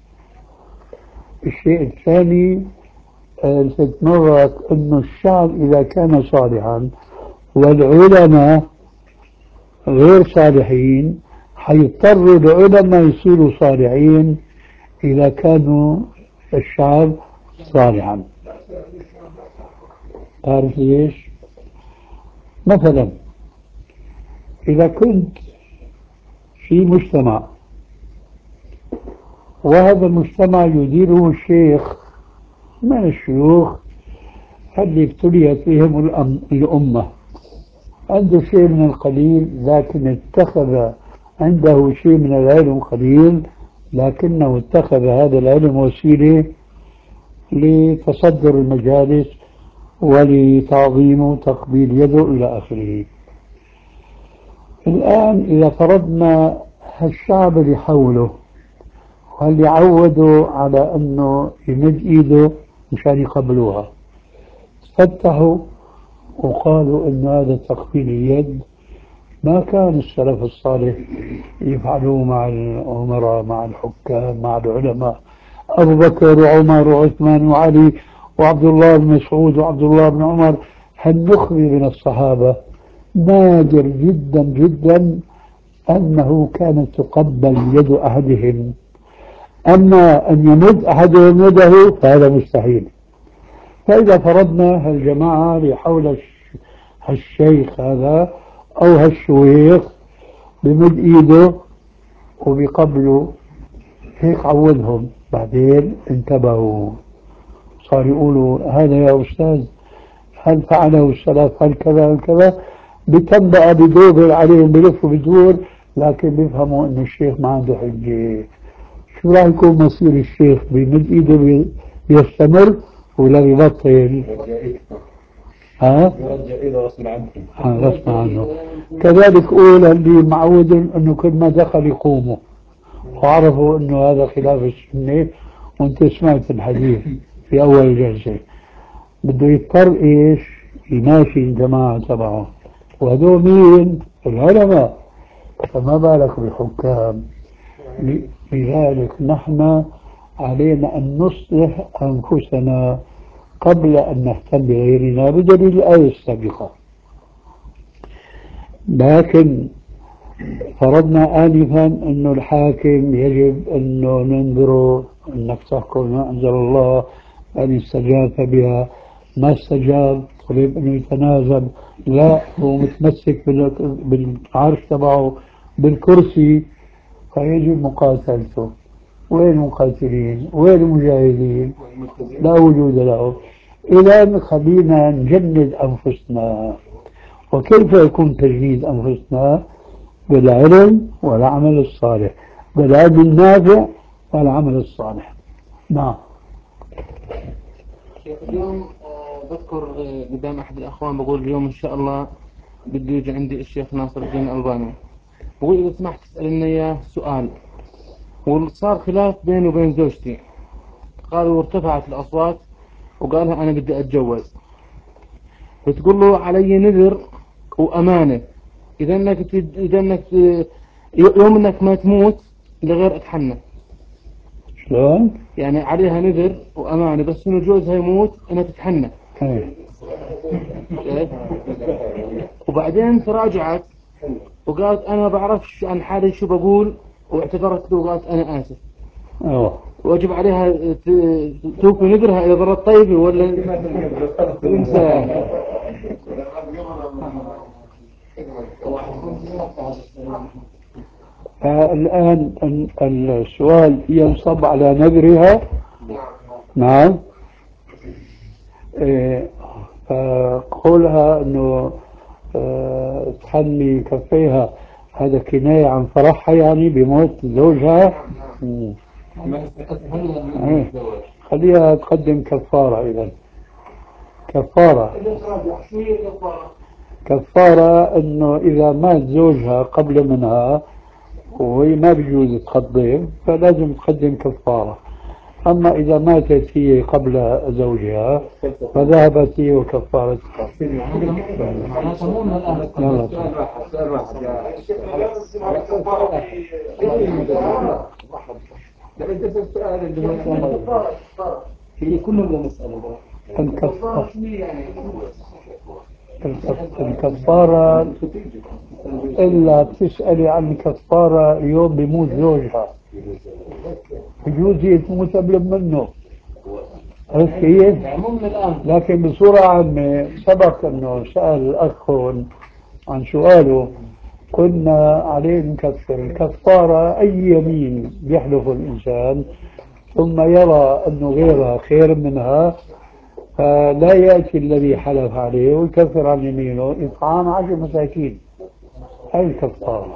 الشيء الثاني تتمرك أن الشعب إذا كان صالحا والعلماء غير صالحين حيضطروا العلماء يصيروا صالحين إذا كانوا الشعب صالحا. تعرف ليش؟ مثلا إذا كنت في مجتمع وهذا المجتمع يديره الشيخ من الشيوخ اللي ابتليت بهم الأمة، عنده شيء من القليل لكن اتخذ عنده شيء من العلم قليل، لكنه اتخذ هذا العلم وسيلة لتصدر المجالس ولتعظيم وتقبيل يده إلى آخره. الآن إذا فرضنا هالشعب اللي حوله واللي عودوا على أنه يمد إيده مشان يقبلوها فتحوا وقالوا أن هذا تقبيل اليد ما كان السلف الصالح يفعلوه مع الأمراء مع الحكام مع العلماء. أبو بكر وعمر وعثمان وعلي وعبد الله بن مسعود وعبد الله بن عمر، هالنخبة من الصحابة نادر جدا جدا أنه كانت تقبل يد أحدهم، أما أن يمد أحدهم يده فهذا مستحيل. فإذا فرضنا هالجماعة اللي حول هالشيخ هذا أو هالشويخ بمد إيده وبيقبلوا هيك عودهم، بعدين انتبهوا صار يقولوا هذا يا أستاذ هل فعله السلف هل كذا هل كذا، بتنبأ بدور عليهم بلفوا بدور، لكن بيفهموا أن الشيخ ما عنده حجة. شو راح يكون مصير الشيخ؟ بمد إيده بيستمر ولا بيبطل؟ ها؟ يرجع إلى غصب عنه. غصب عنه. كذلك قول اللي معود أنه كل ما دخل يقوموا وعرفوا أنه هذا خلاف السنة، وأنت سمعت الحديث في أول الجلسة، بده يضطر إيش؟ يماشي الجماعة تبعه، وهذول مين؟ العلماء، فما بالك بالحكام. لذلك نحن علينا أن نصلح أنفسنا قبل أن نهتم بغيرنا بدليل الآية السابقة. لكن فرضنا آنفا أنه الحاكم يجب أنه ننظره أنك تحكم ما أنزل الله، أن استجاب بها ما استجاب طلب أنه يتنازل، لا هو متمسك بالعرش تبعه بالكرسي، فيجب مقاتلته. وين المقاتلين؟ وين المجاهدين؟ لا وجود له. إذا خلينا نجند أنفسنا. وكيف يكون تجنيد أنفسنا؟ بالعلم والعمل الصالح، بالعلم النافع والعمل الصالح. نعم. اليوم بذكر قدام أحد الأخوان بقول اليوم إن شاء الله بده يجي عندي الشيخ ناصر الدين الألباني، بقول إذا سمحت تسألني إياه سؤال. وصار خلاف بيني وبين زوجتي، قالوا وارتفعت الأصوات وقالها أنا بدي أتجوز، بتقول له علي نذر وأمانة إذا إنك تد- إذا إنك ت- يوم إنك ما تموت لغير أتحنى، شلون؟ يعني عليها نذر وأمانة، بس إنه جوزها يموت أنا تتحنى. إيه. شايف؟ وبعدين تراجعت وقالت أنا ما بعرفش عن حالي شو بقول، واعتذرت له وقالت أنا آسف. أوه. واجب عليها ت- توفي نذرها إذا ظلت طيبة ولا تنسى يعني. الآن ال- السؤال ينصب على نذرها. نعم. إيه، فقولها أنه آه، تحني كفيها، هذا كناية عن فرحها يعني بموت زوجها. مم. إيه. خليها تقدم كفارة إذا. كفارة كفارة أنه إذا مات زوجها قبل منها وهي ما بيجوز تقدم فلازم تقدم كفارة. أما إذا ماتت هي قبل زوجها فذهبت هي وكفارتها. يلا. هي كلهم مسألة الكفارة الكفارة إلا بتسألي عن كفارة اليوم بيموت زوجها، بجوز هي تموت قبل منه، عرفت كيف؟ لكن بصورة عامة سبق أنه سأل الأخ عن سؤاله كنا عليه نكفر. الكفارة أي يمين يحلف الإنسان ثم يرى أنه غيرها خير منها فلا يأتي الذي حلف عليه ويكفر عن يمينه إطعام عشر مساكين. هاي الكفارة.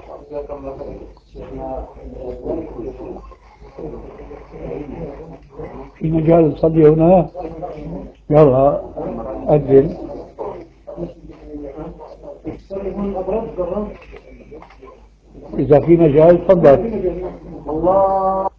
في مجال تصلي هنا؟ يلا أذن. إذا في مجال تفضل. الله